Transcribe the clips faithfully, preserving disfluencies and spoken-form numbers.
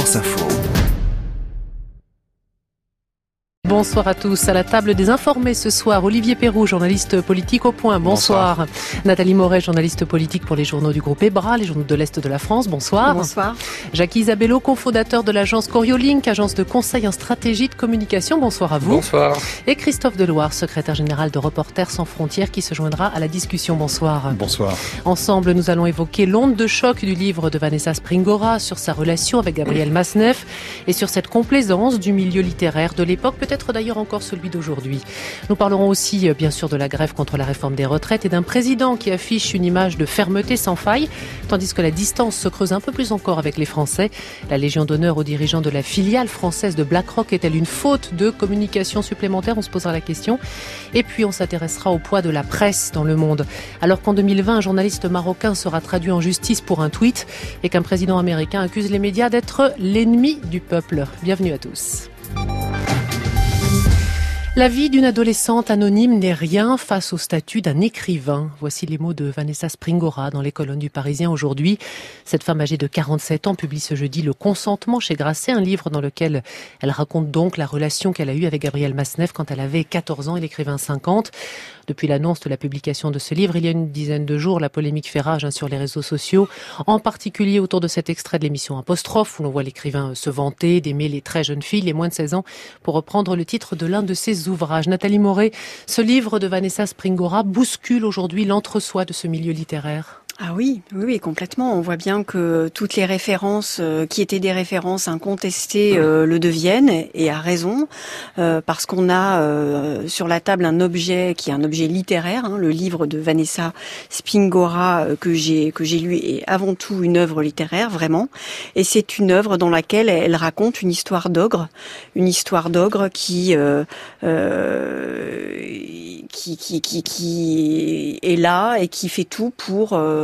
France Info. Bonsoir à tous. À la table des informés ce soir, Olivier Perroux, journaliste politique au Point. Bonsoir. Bonsoir. Nathalie Moret, journaliste politique pour les journaux du groupe EBRA, les journaux de l'Est de la France. Bonsoir. Bonsoir. Jacques Isabello, cofondateur de l'agence Coriolink, agence de conseil en stratégie de communication. Bonsoir à vous. Bonsoir. Et Christophe Deloire, secrétaire général de Reporters sans frontières, qui se joindra à la discussion. Bonsoir. Bonsoir. Ensemble, nous allons évoquer l'onde de choc du livre de Vanessa Springora sur sa relation avec Gabriel Masneff et sur cette complaisance du milieu littéraire de l'époque, peut-être d'ailleurs encore celui d'aujourd'hui. Nous parlerons aussi, bien sûr, de la grève contre la réforme des retraites et d'un président qui affiche une image de fermeté sans faille, tandis que la distance se creuse un peu plus encore avec les Français. La Légion d'honneur aux dirigeants de la filiale française de BlackRock est-elle une faute de communication supplémentaire ? On se posera la question. Et puis, on s'intéressera au poids de la presse dans le monde. Alors qu'en deux mille vingt, un journaliste marocain sera traduit en justice pour un tweet et qu'un président américain accuse les médias d'être l'ennemi du peuple. Bienvenue à tous. La vie d'une adolescente anonyme n'est rien face au statut d'un écrivain. Voici les mots de Vanessa Springora dans les colonnes du Parisien aujourd'hui. Cette femme âgée de quarante-sept ans publie ce jeudi Le Consentement chez Grasset, un livre dans lequel elle raconte donc la relation qu'elle a eue avec Gabriel Masneff quand elle avait quatorze ans et l'écrivain cinquante. Depuis l'annonce de la publication de ce livre, il y a une dizaine de jours, la polémique fait rage hein, sur les réseaux sociaux, en particulier autour de cet extrait de l'émission Apostrophe, où l'on voit l'écrivain se vanter d'aimer les très jeunes filles, les moins de seize ans, pour reprendre le titre de l'un de ses ouvrages. Nathalie Moret, ce livre de Vanessa Springora bouscule aujourd'hui l'entre-soi de ce milieu littéraire. Ah oui, oui, oui, complètement. On voit bien que toutes les références euh, qui étaient des références incontestées euh, le deviennent, et à raison, euh, parce qu'on a euh, sur la table un objet qui est un objet littéraire. Hein, le livre de Vanessa Springora euh, que j'ai que j'ai lu est avant tout une œuvre littéraire, vraiment. Et c'est une œuvre dans laquelle elle raconte une histoire d'ogre, une histoire d'ogre qui euh, euh, qui, qui qui qui est là et qui fait tout pour euh,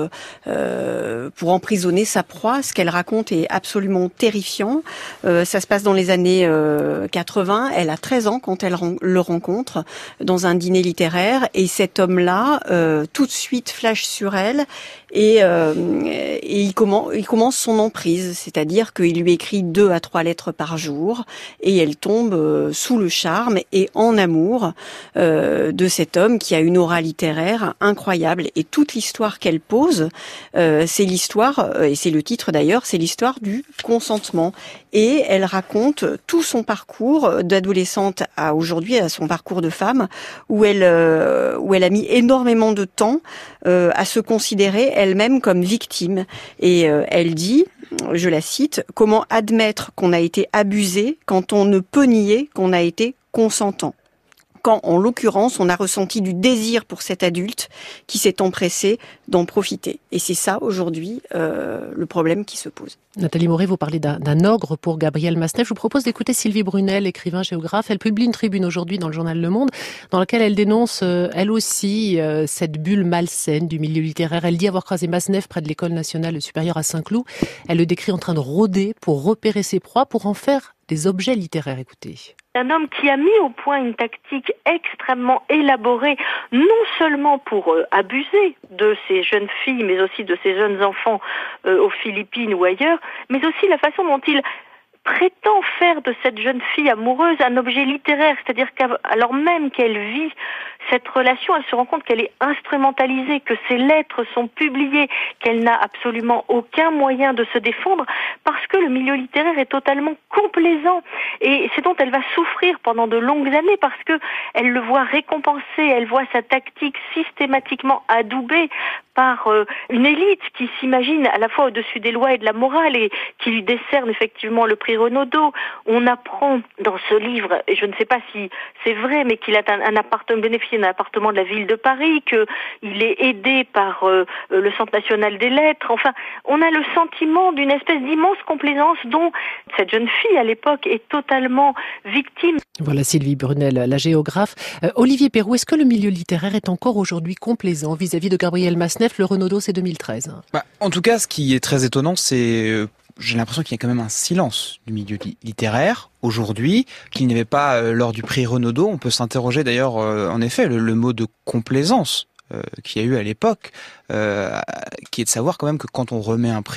Euh, pour emprisonner sa proie. Ce qu'elle raconte est absolument terrifiant. Euh, ça se passe dans les années euh, quatre-vingts. Elle a treize ans quand elle ren- le rencontre dans un dîner littéraire, et cet homme-là euh, tout de suite flash sur elle et, euh, et il, commence, il commence son emprise, c'est-à-dire qu'il lui écrit deux à trois lettres par jour et elle tombe euh, sous le charme et en amour euh, de cet homme qui a une aura littéraire incroyable. Et toute l'histoire qu'elle pose, euh, c'est l'histoire, et c'est le titre d'ailleurs, c'est l'histoire du consentement. Et elle raconte tout son parcours d'adolescente à aujourd'hui, à son parcours de femme, où elle, euh, où elle a mis énormément de temps euh, à se considérer elle-même comme victime. Et euh, elle dit, je la cite, « Comment admettre qu'on a été abusé quand on ne peut nier qu'on a été consentant ?» Quand, en l'occurrence, on a ressenti du désir pour cet adulte qui s'est empressé d'en profiter. Et c'est ça, aujourd'hui, euh, le problème qui se pose. Nathalie Moret, vous parlez d'un, d'un ogre pour Gabriel Masneff. Je vous propose d'écouter Sylvie Brunel, écrivain géographe. Elle publie une tribune aujourd'hui dans le journal Le Monde, dans laquelle elle dénonce, euh, elle aussi, euh, cette bulle malsaine du milieu littéraire. Elle dit avoir croisé Masneff près de l'École nationale supérieure à Saint-Cloud. Elle le décrit en train de rôder pour repérer ses proies, pour en faire des objets littéraires. Écoutez. Un homme qui a mis au point une tactique extrêmement élaborée, non seulement pour euh, abuser de ces jeunes filles, mais aussi de ces jeunes enfants euh, aux Philippines ou ailleurs, mais aussi la façon dont il prétend faire de cette jeune fille amoureuse un objet littéraire, c'est-à-dire qu'alors même qu'elle vit cette relation, elle se rend compte qu'elle est instrumentalisée, que ses lettres sont publiées, qu'elle n'a absolument aucun moyen de se défendre, parce que le milieu littéraire est totalement complaisant. Et c'est dont elle va souffrir pendant de longues années, parce que elle le voit récompensé, elle voit sa tactique systématiquement adoubée par euh, une élite qui s'imagine à la fois au-dessus des lois et de la morale et qui lui décerne effectivement le prix Renaudot. On apprend dans ce livre, et je ne sais pas si c'est vrai, mais qu'il a un, un appartement, bénéficié d'un appartement de la ville de Paris, qu'il est aidé par euh, le Centre national des lettres. Enfin, on a le sentiment d'une espèce d'immense complaisance dont cette jeune fille à l'époque est totalement victime. Voilà Sylvie Brunel, la géographe. Euh, Olivier Perroux, est-ce que le milieu littéraire est encore aujourd'hui complaisant vis-à-vis de Gabriel Masneff? Le Renaudot, c'est deux mille treize. Bah, en tout cas, ce qui est très étonnant, c'est... Euh, j'ai l'impression qu'il y a quand même un silence du milieu li- littéraire aujourd'hui, qu'il n'y avait pas euh, lors du prix Renaudot. On peut s'interroger d'ailleurs, euh, en effet, le, le mot de complaisance euh, qu'il y a eu à l'époque, euh, qui est de savoir quand même que quand on remet un prix,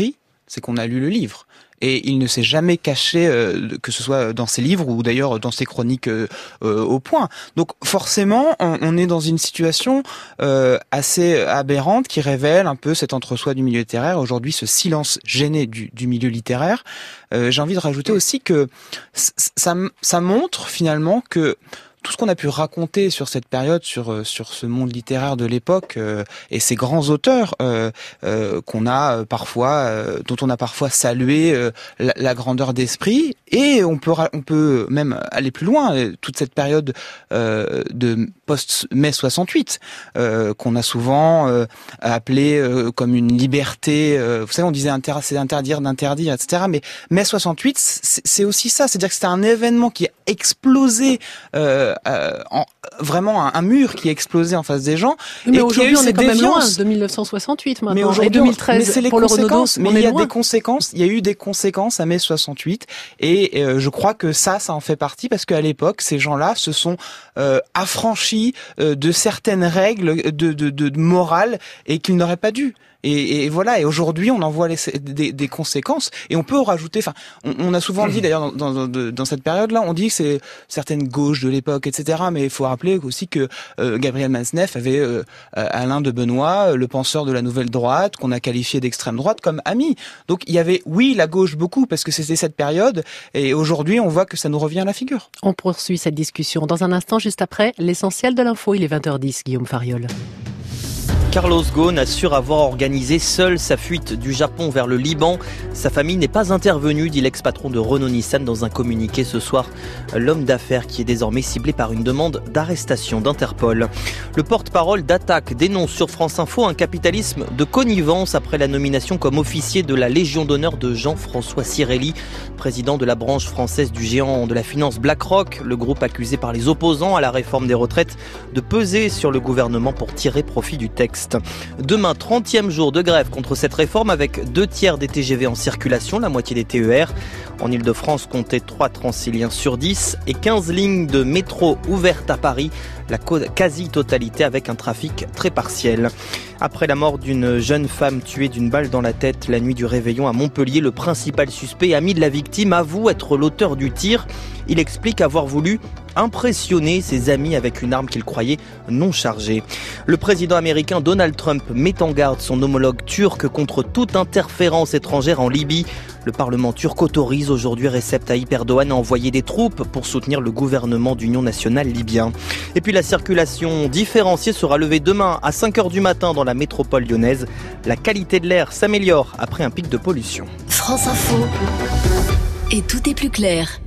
c'est qu'on a lu le livre. Et il ne s'est jamais caché, euh, que ce soit dans ses livres ou d'ailleurs dans ses chroniques euh, euh, au point. Donc forcément, on, on est dans une situation euh, assez aberrante qui révèle un peu cet entre-soi du milieu littéraire. Aujourd'hui, ce silence gêné du, du milieu littéraire. Euh, j'ai envie de rajouter aussi que ça, ça montre finalement que tout ce qu'on a pu raconter sur cette période, sur sur ce monde littéraire de l'époque euh, et ces grands auteurs euh, euh, qu'on a parfois, euh, dont on a parfois salué euh, la, la grandeur d'esprit, et on peut on peut même aller plus loin. Toute cette période euh, de post-mai soixante-huit euh, qu'on a souvent euh, appelée euh, comme une liberté. Euh, vous savez, on disait inter, c'est interdire d'interdire, et cetera. Mais mai soixante-huit, c'est, c'est aussi ça. C'est-à-dire que c'était un événement qui a explosé. Euh, Euh, en, vraiment un, un mur qui a explosé en face des gens. Mais et aujourd'hui, on est quand même loin déviances. de mille neuf cent soixante-huit maintenant. Mais aujourd'hui, et deux mille treize, mais c'est les pour le Renaudot, mais on il est y a loin. des conséquences. Il y a eu des conséquences à mai soixante-huit, et euh, je crois que ça, ça en fait partie, parce qu'à l'époque, ces gens-là se sont euh, affranchis euh, de certaines règles de, de, de, de morale et qu'ils n'auraient pas dû. Et, et voilà. Et aujourd'hui, on en voit les, des, des conséquences. Et on peut rajouter. Enfin, on, on a souvent dit d'ailleurs dans, dans, dans cette période-là, on dit que c'est certaines gauches de l'époque, et cetera. Mais il faut rappeler aussi que euh, Gabriel Matzneff avait euh, Alain de Benoît, le penseur de la nouvelle droite, qu'on a qualifié d'extrême droite, comme ami. Donc il y avait, oui, la gauche beaucoup, parce que c'était cette période. Et aujourd'hui, on voit que ça nous revient à la figure. On poursuit cette discussion dans un instant, juste après l'essentiel de l'info. Il est vingt heures dix, Guillaume Fariol. Carlos Ghosn assure avoir organisé seul sa fuite du Japon vers le Liban. Sa famille n'est pas intervenue, dit l'ex-patron de Renault-Nissan dans un communiqué ce soir. L'homme d'affaires qui est désormais ciblé par une demande d'arrestation d'Interpol. Le porte-parole d'Attaque dénonce sur France Info un capitalisme de connivence après la nomination comme officier de la Légion d'honneur de Jean-François Cirelli, président de la branche française du géant de la finance BlackRock, le groupe accusé par les opposants à la réforme des retraites de peser sur le gouvernement pour tirer profit du texte. Demain, trentième jour de grève contre cette réforme avec deux tiers des T G V en circulation, la moitié des T E R. En Ile-de-France, comptez trois Transiliens sur dix et quinze lignes de métro ouvertes à Paris, la quasi-totalité avec un trafic très partiel. Après la mort d'une jeune femme tuée d'une balle dans la tête la nuit du réveillon à Montpellier, le principal suspect, ami de la victime, avoue être l'auteur du tir. Il explique avoir voulu impressionner ses amis avec une arme qu'il croyait non chargée. Le président américain Donald Trump met en garde son homologue turc contre toute interférence étrangère en Libye. Le Parlement turc autorise aujourd'hui Recep Tayyip Erdogan à envoyer des troupes pour soutenir le gouvernement d'union nationale libyen. Et puis la circulation différenciée sera levée demain à cinq heures du matin dans la métropole lyonnaise. La qualité de l'air s'améliore après un pic de pollution. France Info. Et tout est plus clair.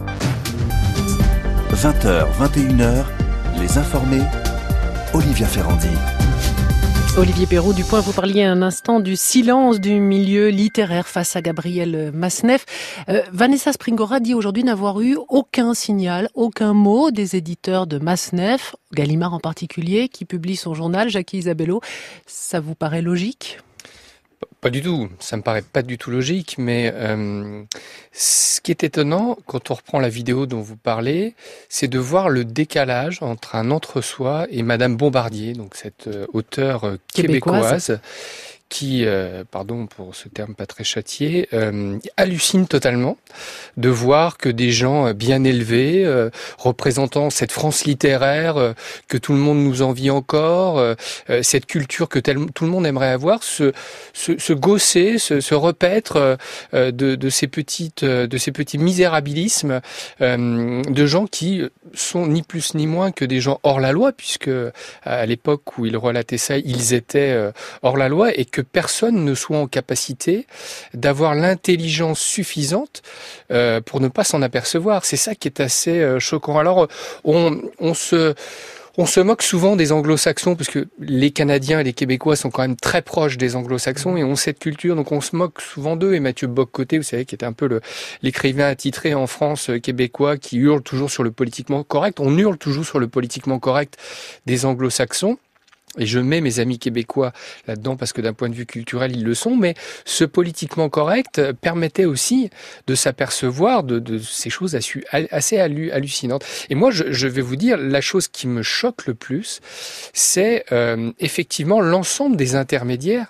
vingt heures, vingt et une heures, les informés, Olivia Ferrandi. Olivier Perrault, du Point, vous parliez un instant du silence du milieu littéraire face à Gabriel Matzneff. Euh, Vanessa Springora dit aujourd'hui n'avoir eu aucun signal, aucun mot des éditeurs de Matzneff, Gallimard en particulier, qui publie son journal, Jackie Isabello. Ça vous paraît logique ? Pas du tout, ça me paraît pas du tout logique, mais euh, ce qui est étonnant quand on reprend la vidéo dont vous parlez, c'est de voir le décalage entre un entre-soi et Madame Bombardier, donc cette euh, auteure euh, québécoise, québécoise qui, euh, pardon pour ce terme pas très châtié, euh, hallucine totalement de voir que des gens bien élevés, euh, représentant cette France littéraire euh, que tout le monde nous envie encore, euh, cette culture que tel, tout le monde aimerait avoir, se, se, se gausser, se, se repaître euh, de, de ces petites, de ces petits misérabilismes euh, de gens qui sont ni plus ni moins que des gens hors la loi, puisque à l'époque où il relatait ça, ils étaient euh, hors la loi, et que que personne ne soit en capacité d'avoir l'intelligence suffisante euh, pour ne pas s'en apercevoir. C'est ça qui est assez euh, choquant. Alors, on, on se... On se moque souvent des anglo-saxons, parce que les Canadiens et les Québécois sont quand même très proches des anglo-saxons et ont cette culture, donc on se moque souvent d'eux. Et Mathieu Bock-Côté, vous savez, qui était un peu le, l'écrivain attitré en France euh, québécois, qui hurle toujours sur le politiquement correct. On hurle toujours sur le politiquement correct des anglo-saxons. Et je mets mes amis québécois là-dedans parce que d'un point de vue culturel, ils le sont, mais ce politiquement correct permettait aussi de s'apercevoir de, de ces choses assez hallucinantes. Et moi, je, je vais vous dire, la chose qui me choque le plus, c'est euh, effectivement l'ensemble des intermédiaires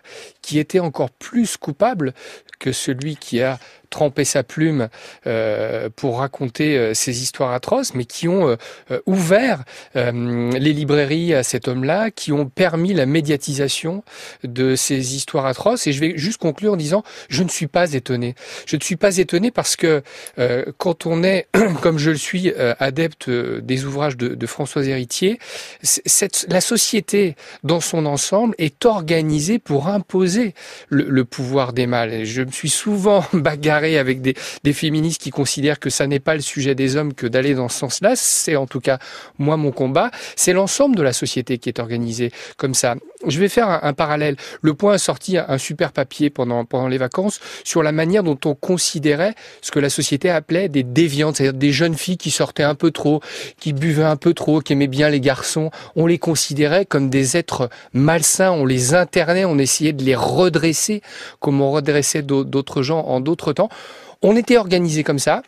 qui était encore plus coupable que celui qui a trempé sa plume euh, pour raconter euh, ces histoires atroces, mais qui ont euh, ouvert euh, les librairies à cet homme-là, qui ont permis la médiatisation de ces histoires atroces. Et je vais juste conclure en disant, je ne suis pas étonné. Je ne suis pas étonné parce que euh, quand on est, comme je le suis, euh, adepte des ouvrages de, de Françoise Héritier, cette, la société dans son ensemble est organisée pour imposer le, le pouvoir des mâles. Et je me suis souvent bagarré avec des, des féministes qui considèrent que ça n'est pas le sujet des hommes que d'aller dans ce sens-là. C'est en tout cas, moi, mon combat. C'est l'ensemble de la société qui est organisée comme ça. Je vais faire un, un parallèle. Le Point a sorti un, un super papier pendant, pendant les vacances sur la manière dont on considérait ce que la société appelait des déviantes, c'est-à-dire des jeunes filles qui sortaient un peu trop, qui buvaient un peu trop, qui aimaient bien les garçons. On les considérait comme des êtres malsains, on les internait, on essayait de les redresser comme on redressait d'autres gens en d'autres temps. On était organisé comme ça.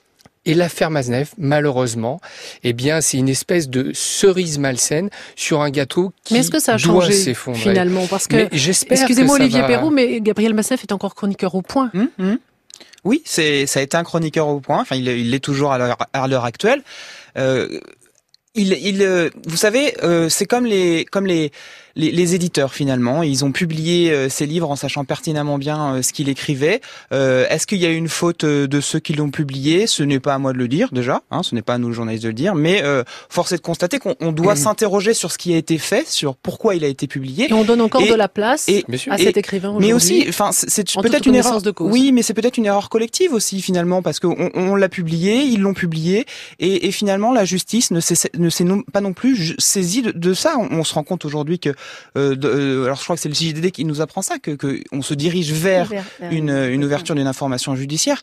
Et l'affaire Matzneff, malheureusement, eh bien, c'est une espèce de cerise malsaine sur un gâteau qui mais est-ce que ça a doit changé, s'effondrer. Finalement, parce que, excusez-moi Olivier va... Perrault, mais Gabriel Matzneff est encore chroniqueur au Point. Mmh, mmh. Oui, c'est, ça a été un chroniqueur au Point. Enfin, il, il l'est toujours à l'heure, à l'heure actuelle. Euh, il, il, vous savez, euh, c'est comme les, comme les, les, les éditeurs finalement. Ils ont publié euh, ces livres en sachant pertinemment bien euh, ce qu'ils écrivaient. Euh, est-ce qu'il y a eu une faute euh, de ceux qui l'ont publié ? Ce n'est pas à moi de le dire déjà. Hein, ce n'est pas à nous le journaliste de le dire. Mais euh, force est de constater qu'on on doit mmh. s'interroger sur ce qui a été fait, sur pourquoi il a été publié. Et on donne encore et, de la place et, à cet écrivain aujourd'hui. Mais aussi, enfin, c'est, c'est peut-être une erreur. De cause. Oui, mais c'est peut-être une erreur collective aussi finalement, parce qu'on on l'a publié, ils l'ont publié, et, et finalement la justice ne s'est, ne s'est non, pas non plus saisie de, de ça. On, on se rend compte aujourd'hui que, euh, de, euh, alors je crois que c'est le J D D qui nous apprend ça, que, que on se dirige vers, vers, vers une, une ouverture d'une information judiciaire.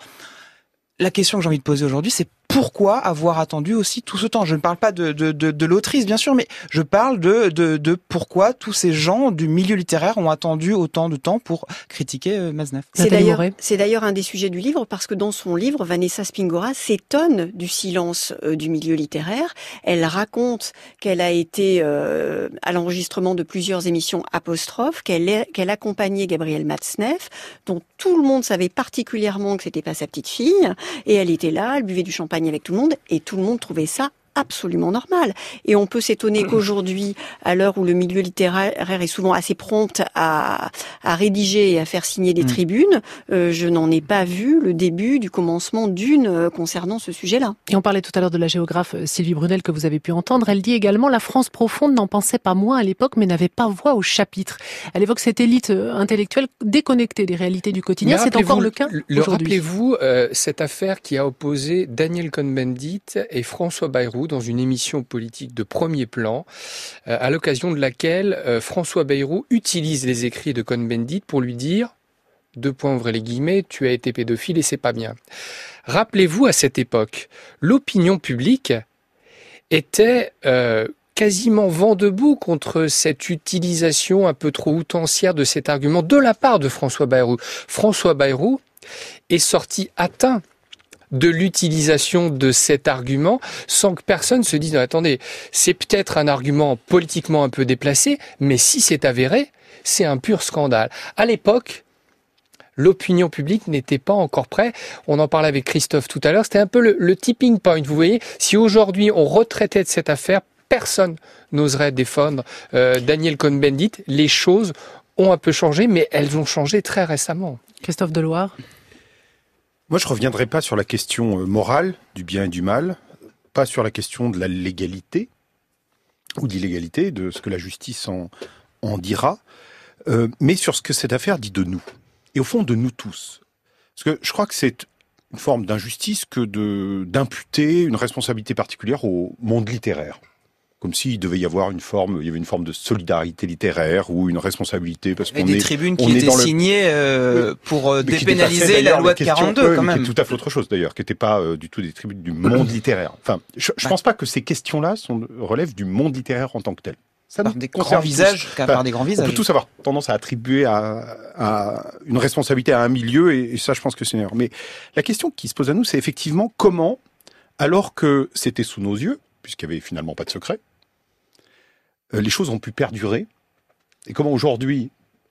La question que j'ai envie de poser aujourd'hui, c'est pourquoi avoir attendu aussi tout ce temps ? Je ne parle pas de, de, de, de l'autrice, bien sûr, mais je parle de, de, de pourquoi tous ces gens du milieu littéraire ont attendu autant de temps pour critiquer euh, Matzneff. C'est d'ailleurs, c'est d'ailleurs un des sujets du livre, parce que dans son livre, Vanessa Springora s'étonne du silence euh, du milieu littéraire. Elle raconte qu'elle a été euh, à l'enregistrement de plusieurs émissions apostrophes, qu'elle, est, qu'elle accompagnait Gabriel Matzneff, dont tout le monde savait particulièrement que c'était pas sa petite fille, et elle était là, elle buvait du champagne avec tout le monde, et tout le monde trouvait ça absolument normal. Et on peut s'étonner qu'aujourd'hui, à l'heure où le milieu littéraire est souvent assez prompt à, à rédiger et à faire signer des mmh. tribunes, euh, je n'en ai pas vu le début du commencement d'une euh, concernant ce sujet-là. Et on parlait tout à l'heure de la géographe Sylvie Brunel que vous avez pu entendre. Elle dit également « La France profonde n'en pensait pas moins à l'époque, mais n'avait pas voix au chapitre ». Elle évoque cette élite intellectuelle déconnectée des réalités du quotidien. C'est encore le cas le, aujourd'hui. Rappelez-vous euh, cette affaire qui a opposé Daniel Cohn-Bendit et François Bayrou dans une émission politique de premier plan, euh, à l'occasion de laquelle euh, François Bayrou utilise les écrits de Cohn-Bendit pour lui dire, deux points ouvrez les guillemets, tu as été pédophile et c'est pas bien. Rappelez-vous, à cette époque, l'opinion publique était euh, quasiment vent debout contre cette utilisation un peu trop outrancière de cet argument de la part de François Bayrou. François Bayrou est sorti atteint de l'utilisation de cet argument sans que personne se dise « Attendez, c'est peut-être un argument politiquement un peu déplacé, mais si c'est avéré, c'est un pur scandale. » À l'époque, l'opinion publique n'était pas encore prête. On en parlait avec Christophe tout à l'heure. C'était un peu le, le tipping point. Vous voyez, si aujourd'hui on retraitait de cette affaire, personne n'oserait défendre euh, Daniel Cohn-Bendit. Les choses ont un peu changé, mais elles ont changé très récemment. Christophe Deloire. Moi, je ne reviendrai pas sur la question morale du bien et du mal, pas sur la question de la légalité ou d'illégalité, de ce que la justice en, en dira, euh, mais sur ce que cette affaire dit de nous. Et au fond, de nous tous. Parce que je crois que c'est une forme d'injustice que de, d'imputer une responsabilité particulière au monde littéraire. Comme s'il devait y avoir une forme, il y avait une forme de solidarité littéraire ou une responsabilité parce qu'on des est, tribunes qui étaient signées euh, pour euh, dépénaliser fait, la loi de quarante-deux, quand même. Qui est tout à fait autre chose d'ailleurs, qui n'étaient pas euh, du tout des tribunes du monde littéraire. Enfin, je, je ouais. pense pas que ces questions-là sont relèvent du monde littéraire en tant que tel. Ça par des grands visages, enfin, par des grands visages. On peut tous avoir tendance à attribuer à, à une responsabilité à un milieu, et, et ça, je pense que c'est une erreur. Mais la question qui se pose à nous, c'est effectivement comment, alors que c'était sous nos yeux, puisqu'il n'y avait finalement pas de secret, les choses ont pu perdurer, et comment aujourd'hui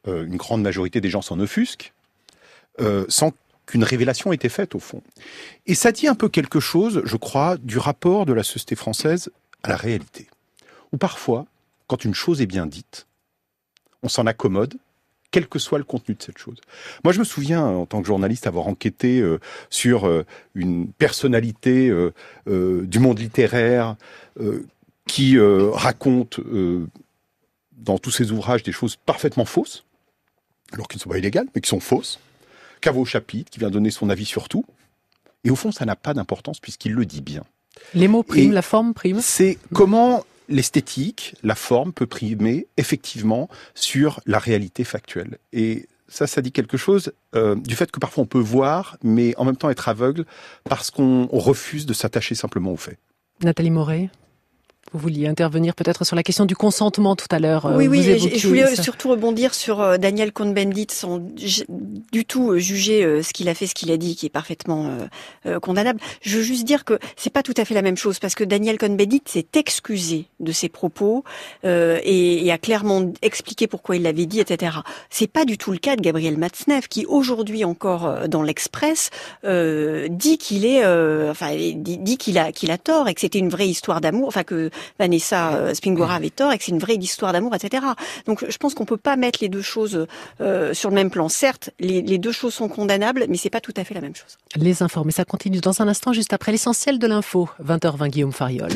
euh, une grande majorité des gens s'en offusquent, euh, sans qu'une révélation ait été faite au fond. Et ça dit un peu quelque chose, je crois, du rapport de la société française à la réalité. Où parfois, quand une chose est bien dite, on s'en accommode, quel que soit le contenu de cette chose. Moi, je me souviens, en tant que journaliste, avoir enquêté euh, sur euh, une personnalité euh, euh, du monde littéraire euh, qui euh, raconte euh, dans tous ses ouvrages des choses parfaitement fausses, alors qu'elles ne sont pas illégales, mais qui sont fausses, qui va au chapitre, qui vient donner son avis sur tout. Et au fond, ça n'a pas d'importance puisqu'il le dit bien. Les mots priment, Et la forme prime. C'est comment l'esthétique, la forme peut primer effectivement sur la réalité factuelle. Et ça, ça dit quelque chose euh, du fait que parfois on peut voir, mais en même temps être aveugle parce qu'on refuse de s'attacher simplement aux faits. Nathalie Moret, vous vouliez intervenir peut-être sur la question du consentement tout à l'heure. Oui, oui, vous je voulais ça. surtout rebondir sur euh, Daniel Cohn-Bendit sans du tout euh, juger euh, ce qu'il a fait, ce qu'il a dit, qui est parfaitement euh, euh, condamnable. Je veux juste dire que c'est pas tout à fait la même chose, parce que Daniel Cohn-Bendit s'est excusé de ses propos euh, et, et a clairement expliqué pourquoi il l'avait dit, et cetera. C'est pas du tout le cas de Gabriel Matzneff, qui aujourd'hui encore euh, dans l'Express euh, dit qu'il est, euh, enfin, dit, dit qu'il a qu'il a tort et que c'était une vraie histoire d'amour, enfin que Vanessa Springora avait tort et que c'est une vraie histoire d'amour, et cetera. Donc je pense qu'on peut pas mettre les deux choses euh, sur le même plan. Certes, les, les deux choses sont condamnables, mais c'est pas tout à fait la même chose. Les informés, ça continue dans un instant, juste après l'essentiel de l'info. vingt heures vingt, Guillaume Fariol.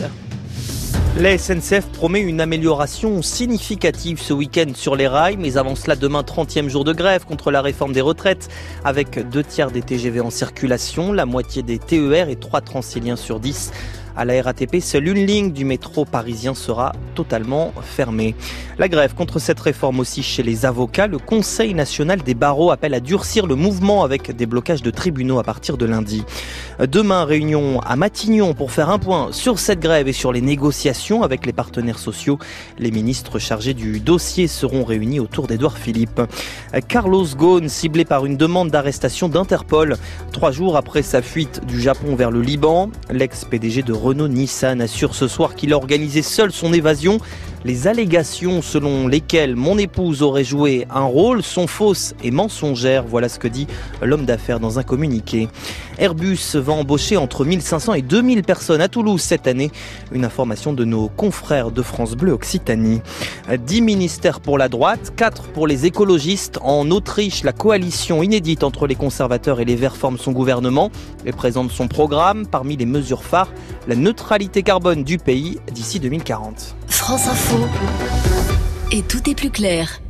La S N C F promet une amélioration significative ce week-end sur les rails, mais avant cela, demain, trentième jour de grève contre la réforme des retraites, avec deux tiers des T G V en circulation, la moitié des T E R et trois Transiliens sur dix. À la R A T P, seule une ligne du métro parisien sera totalement fermée. La grève contre cette réforme aussi chez les avocats. Le Conseil national des barreaux appelle à durcir le mouvement avec des blocages de tribunaux à partir de lundi. Demain, réunion à Matignon pour faire un point sur cette grève et sur les négociations avec les partenaires sociaux. Les ministres chargés du dossier seront réunis autour d'Édouard Philippe. Carlos Ghosn, ciblé par une demande d'arrestation d'Interpol. Trois jours après sa fuite du Japon vers le Liban, l'ex-P D G de Renault-Nissan assure ce soir qu'il a organisé seul son évasion. Les allégations selon lesquelles mon épouse aurait joué un rôle sont fausses et mensongères. Voilà ce que dit l'homme d'affaires dans un communiqué. Airbus va embaucher entre mille cinq cents et deux mille personnes à Toulouse cette année. Une information de nos confrères de France Bleu Occitanie. dix ministères pour la droite, quatre pour les écologistes. En Autriche, la coalition inédite entre les conservateurs et les Verts forme son gouvernement et présente son programme. Parmi les mesures phares, la neutralité carbone du pays d'ici deux mille quarante. France Info. Et tout est plus clair.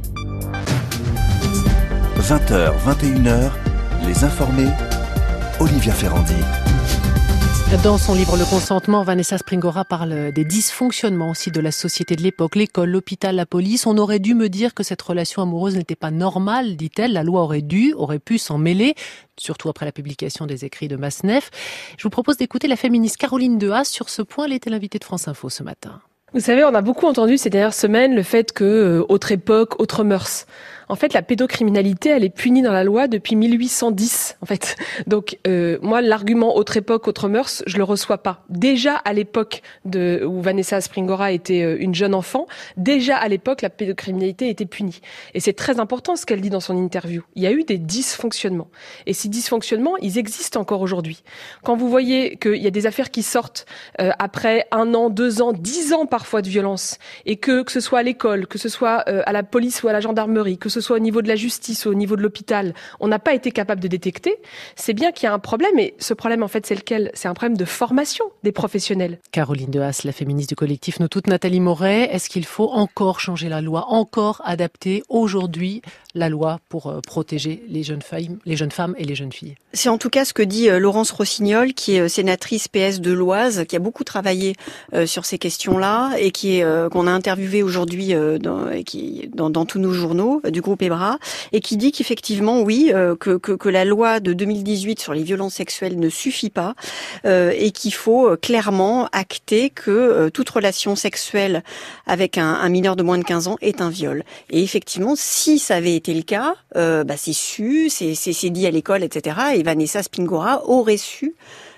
vingt heures, vingt et une heures, les informés, Olivia Ferrandi. Dans son livre Le consentement, Vanessa Springora parle des dysfonctionnements aussi de la société de l'époque, l'école, l'hôpital, la police. On aurait dû me dire que cette relation amoureuse n'était pas normale, dit-elle. La loi aurait dû, aurait pu s'en mêler, surtout après la publication des écrits de Matzneff. Je vous propose d'écouter la féministe Caroline Dehaas sur ce point. Elle était l'invitée de France Info ce matin. Vous savez, on a beaucoup entendu ces dernières semaines le fait que, euh, autre époque, autre mœurs. En fait, la pédocriminalité, elle est punie dans la loi depuis mille huit cent dix, en fait. Donc, euh, moi, l'argument autre époque, autre mœurs, je le reçois pas. Déjà à l'époque de où Vanessa Springora était euh, une jeune enfant, déjà à l'époque, la pédocriminalité était punie. Et c'est très important ce qu'elle dit dans son interview. Il y a eu des dysfonctionnements. Et ces dysfonctionnements, ils existent encore aujourd'hui. Quand vous voyez qu'il y a des affaires qui sortent euh, après un an, deux ans, dix ans parfois de violence, et que que ce soit à l'école, que ce soit euh, à la police ou à la gendarmerie, que ce soit au niveau de la justice ou au niveau de l'hôpital, on n'a pas été capable de détecter, c'est bien qu'il y a un problème. Et ce problème, en fait, c'est lequel ? C'est un problème de formation des professionnels. Caroline Dehaas, la féministe du collectif Nous Toutes, Nathalie Moret, est-ce qu'il faut encore changer la loi, encore adapter aujourd'hui la loi pour protéger les jeunes femmes, les jeunes femmes et les jeunes filles ? C'est en tout cas ce que dit Laurence Rossignol, qui est sénatrice P S de l'Oise, qui a beaucoup travaillé euh, sur ces questions-là et qui est euh, qu'on a interviewé aujourd'hui euh, dans, qui, dans, dans tous nos journaux euh, du groupe EBRA, et qui dit qu'effectivement, oui, euh, que, que, que la loi de deux mille dix-huit sur les violences sexuelles ne suffit pas euh, et qu'il faut clairement acter que euh, toute relation sexuelle avec un, un mineur de moins de quinze ans est un viol. Et effectivement, si ça avait été le cas, euh, bah c'est su, c'est, c'est, c'est dit à l'école, et cetera. Et Vanessa Springora aurait su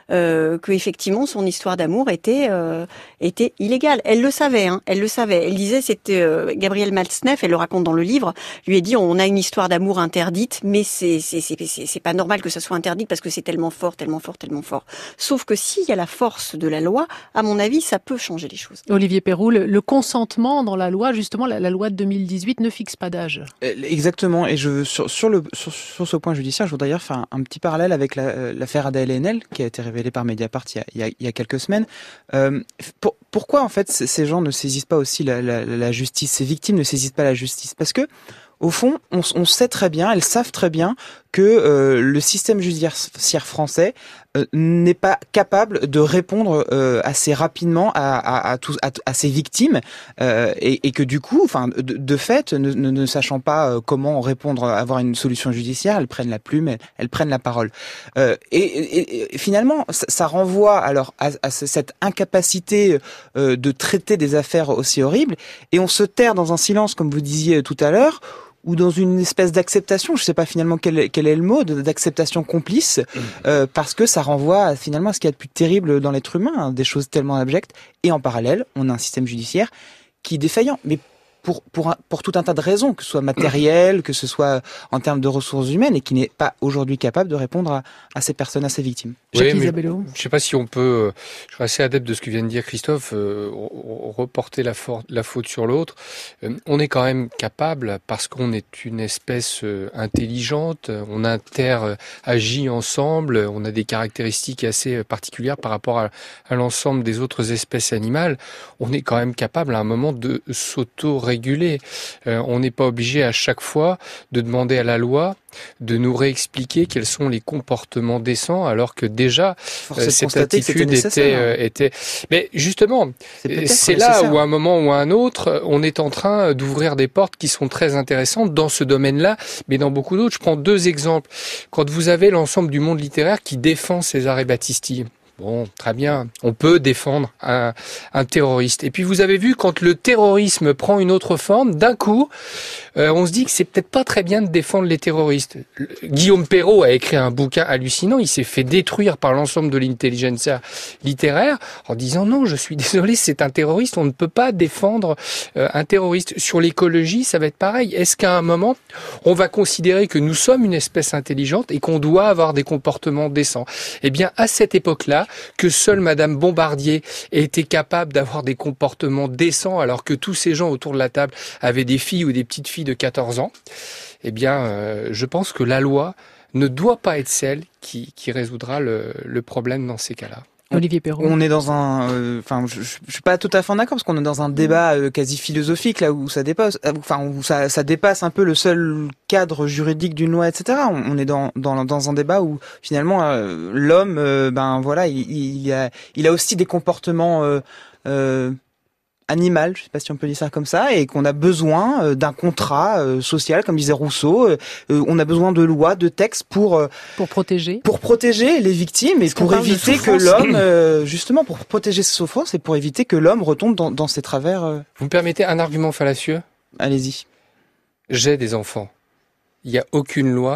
euh, que effectivement son histoire d'amour était euh, était illégale. Elle le savait, hein, elle le savait. Elle disait, c'était euh, Gabriel Matzneff, elle le raconte dans le livre, lui a dit on a une histoire d'amour interdite, mais c'est c'est c'est c'est, c'est pas normal que ça soit interdit parce que c'est tellement fort, tellement fort, tellement fort. Sauf que s'il y a la force de la loi, à mon avis, ça peut changer les choses. Olivier Perroux, le, le consentement dans la loi, justement, la, la loi de deux mille dix-huit ne fixe pas d'âge. Exactement, et je sur sur le sur, sur ce point judiciaire, je voudrais d'ailleurs faire un, un petit parallèle avec la, l'affaire Adèle Haenel qui a été révélée par Mediapart il y a, il y a, il y a quelques semaines. Euh, pour, pourquoi en fait ces gens ne saisissent pas aussi la, la, la justice, ces victimes ne saisissent pas la justice? Parce que au fond, on, on sait très bien, elles savent très bien que euh, le système judiciaire français euh, n'est pas capable de répondre euh, assez rapidement à, à, à, tous, à, à ces victimes euh, et, et que du coup, enfin, de, de fait, ne, ne, ne sachant pas euh, comment répondre, avoir une solution judiciaire, elles prennent la plume, elles, elles prennent la parole. Euh, et, et, et finalement, ça, ça renvoie alors à, à cette incapacité euh, de traiter des affaires aussi horribles, et on se terre dans un silence, comme vous disiez tout à l'heure, ou dans une espèce d'acceptation, je ne sais pas finalement quel est, quel est le mot, d'acceptation complice, euh, parce que ça renvoie finalement à ce qu'il y a de plus terrible dans l'être humain, hein, des choses tellement abjectes, et en parallèle, on a un système judiciaire qui est défaillant. Mais pour, pour, pour tout un tas de raisons, que ce soit matériel, que ce soit en termes de ressources humaines, et qui n'est pas aujourd'hui capable de répondre à, à ces personnes, à ces victimes. Oui, mais je ne sais pas si on peut, je suis assez adepte de ce que vient de dire Christophe, euh, reporter la, for- la faute sur l'autre. Euh, on est quand même capable, parce qu'on est une espèce euh, intelligente, on interagit ensemble, on a des caractéristiques assez particulières par rapport à, à l'ensemble des autres espèces animales, on est quand même capable à un moment de s'auto-réguler. Réguler. Euh, on n'est pas obligé à chaque fois de demander à la loi de nous réexpliquer quels sont les comportements décents, alors que déjà euh, cette attitude était, euh, était. Mais justement, c'est, c'est là où à un moment ou à un autre, on est en train d'ouvrir des portes qui sont très intéressantes dans ce domaine-là, mais dans beaucoup d'autres. Je prends deux exemples. Quand vous avez l'ensemble du monde littéraire qui défend Césare et Battisti. Bon, très bien, on peut défendre un, un terroriste. Et puis vous avez vu, quand le terrorisme prend une autre forme, d'un coup, euh, on se dit que c'est peut-être pas très bien de défendre les terroristes. Le, Guillaume Perrault a écrit un bouquin hallucinant, il s'est fait détruire par l'ensemble de l'intelligentsia littéraire en disant non, je suis désolé, c'est un terroriste, on ne peut pas défendre euh, un terroriste. Sur l'écologie, ça va être pareil. Est-ce qu'à un moment, on va considérer que nous sommes une espèce intelligente et qu'on doit avoir des comportements décents? Eh bien, à cette époque-là, que seule Madame Bombardier ait été capable d'avoir des comportements décents alors que tous ces gens autour de la table avaient des filles ou des petites filles de quatorze ans, eh bien, euh, je pense que la loi ne doit pas être celle qui, qui résoudra le, le problème dans ces cas-là. Olivier Perrault. On est dans un, enfin, euh, je, je, je suis pas tout à fait en accord parce qu'on est dans un débat euh, quasi philosophique là où ça dépasse, enfin où ça, ça dépasse un peu le seul cadre juridique d'une loi, et cetera. On, on est dans, dans dans un débat où finalement euh, l'homme, euh, ben voilà, il, il a il a aussi des comportements euh, euh, animal, je sais pas si on peut dire ça comme ça, et qu'on a besoin euh, d'un contrat euh, social, comme disait Rousseau. Euh, euh, on a besoin de lois, de textes pour euh, pour protéger, pour protéger les victimes et Est-ce pour éviter que l'homme, euh, justement, pour protéger ses souffrances et pour éviter que l'homme retombe dans, dans ses travers. Euh... Vous me permettez un argument fallacieux ? Allez-y. J'ai des enfants. Il n'y a aucune loi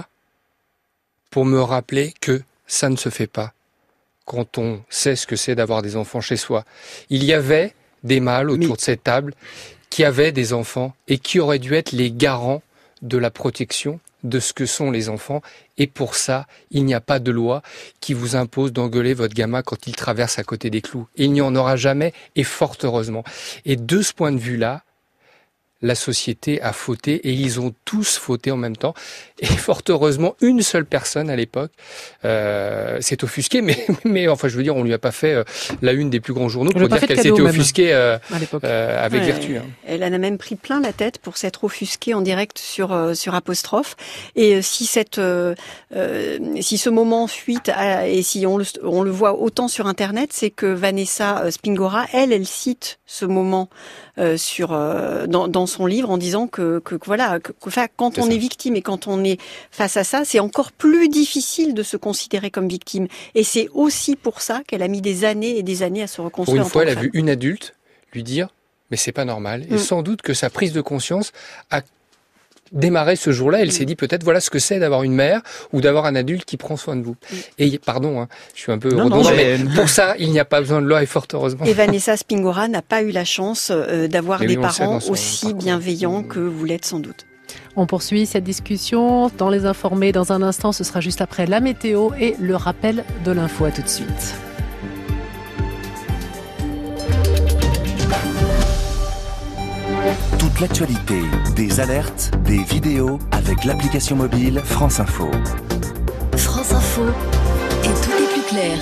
pour me rappeler que ça ne se fait pas quand on sait ce que c'est d'avoir des enfants chez soi. Il y avait des mâles autour Mais... de cette table qui avaient des enfants et qui auraient dû être les garants de la protection de ce que sont les enfants. Et pour ça, il n'y a pas de loi qui vous impose d'engueuler votre gamin quand il traverse à côté des clous. Et il n'y en aura jamais, et fort heureusement. Et de ce point de vue-là, la société a fauté et ils ont tous fauté en même temps. Et fort heureusement, une seule personne à l'époque euh, s'est offusquée, mais, mais enfin, je veux dire, on lui a pas fait euh, la une des plus grands journaux pour dire qu'elle s'était offusquée euh, euh, avec ouais, vertu. Hein. Elle en a même pris plein la tête pour s'être offusquée en direct sur euh, sur Apostrophe. Et si cette euh, euh, si ce moment fuite à, et si on le on le voit autant sur Internet, c'est que Vanessa Springora, elle, elle cite ce moment euh, sur euh, dans, dans son livre en disant que, que, que voilà, que, que enfin, quand c'est on ça. est victime et quand on est face à ça, c'est encore plus difficile de se considérer comme victime. Et c'est aussi pour ça qu'elle a mis des années et des années à se reconstruire. Pour une fois, elle a vu une adulte lui dire « mais c'est pas normal ». Et mmh. sans doute que sa prise de conscience a démarré ce jour-là. Elle s'est dit peut-être voilà ce que c'est d'avoir une mère ou d'avoir un adulte qui prend soin de vous. Et pardon, hein, je suis un peu redondant, mais pour ça, il n'y a pas besoin de loi et fort heureusement. Et Vanessa Springora n'a pas eu la chance euh, d'avoir mais des oui, parents aussi bienveillants que vous l'êtes sans doute. On poursuit cette discussion dans Les Informés. Dans un instant, ce sera juste après la météo et le rappel de l'info. À tout de suite. Toute l'actualité, des alertes, des vidéos avec l'application mobile France Info. France Info, et tout est plus clair.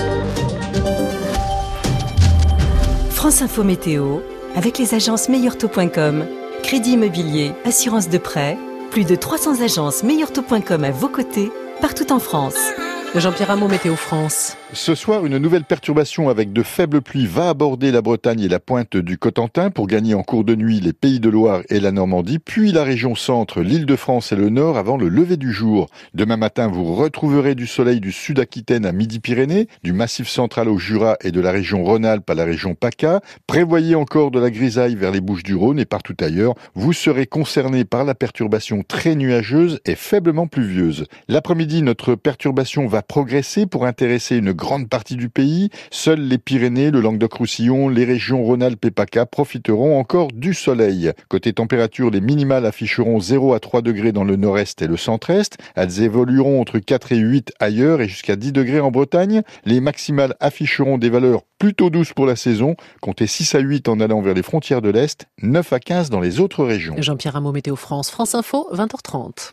France Info Météo, avec les agences meilleur taux point com. Crédit immobilier, assurance de prêt, plus de trois cents agences meilleur taux point com à vos côtés, partout en France. Jean-Pierre Rameau, Météo France. Ce soir, une nouvelle perturbation avec de faibles pluies va aborder la Bretagne et la pointe du Cotentin pour gagner en cours de nuit les Pays de Loire et la Normandie, puis la région centre, l'Île-de-France et le Nord avant le lever du jour. Demain matin, vous retrouverez du soleil du Sud-Aquitaine à Midi-Pyrénées, du Massif central au Jura et de la région Rhône-Alpes à la région PACA. Prévoyez encore de la grisaille vers les Bouches-du-Rhône et partout ailleurs. Vous serez concernés par la perturbation très nuageuse et faiblement pluvieuse. L'après-midi, notre perturbation va progresser pour intéresser une grande partie du pays. Seuls les Pyrénées, le Languedoc-Roussillon, les régions Rhône-Alpes et PACA profiteront encore du soleil. Côté température, les minimales afficheront zéro à trois degrés dans le nord-est et le centre-est. Elles évolueront entre quatre et huit ailleurs et jusqu'à dix degrés en Bretagne. Les maximales afficheront des valeurs plutôt douces pour la saison. Comptez six à huit en allant vers les frontières de l'Est, neuf à quinze dans les autres régions. Jean-Pierre Rameau, Météo France. France Info, vingt heures trente.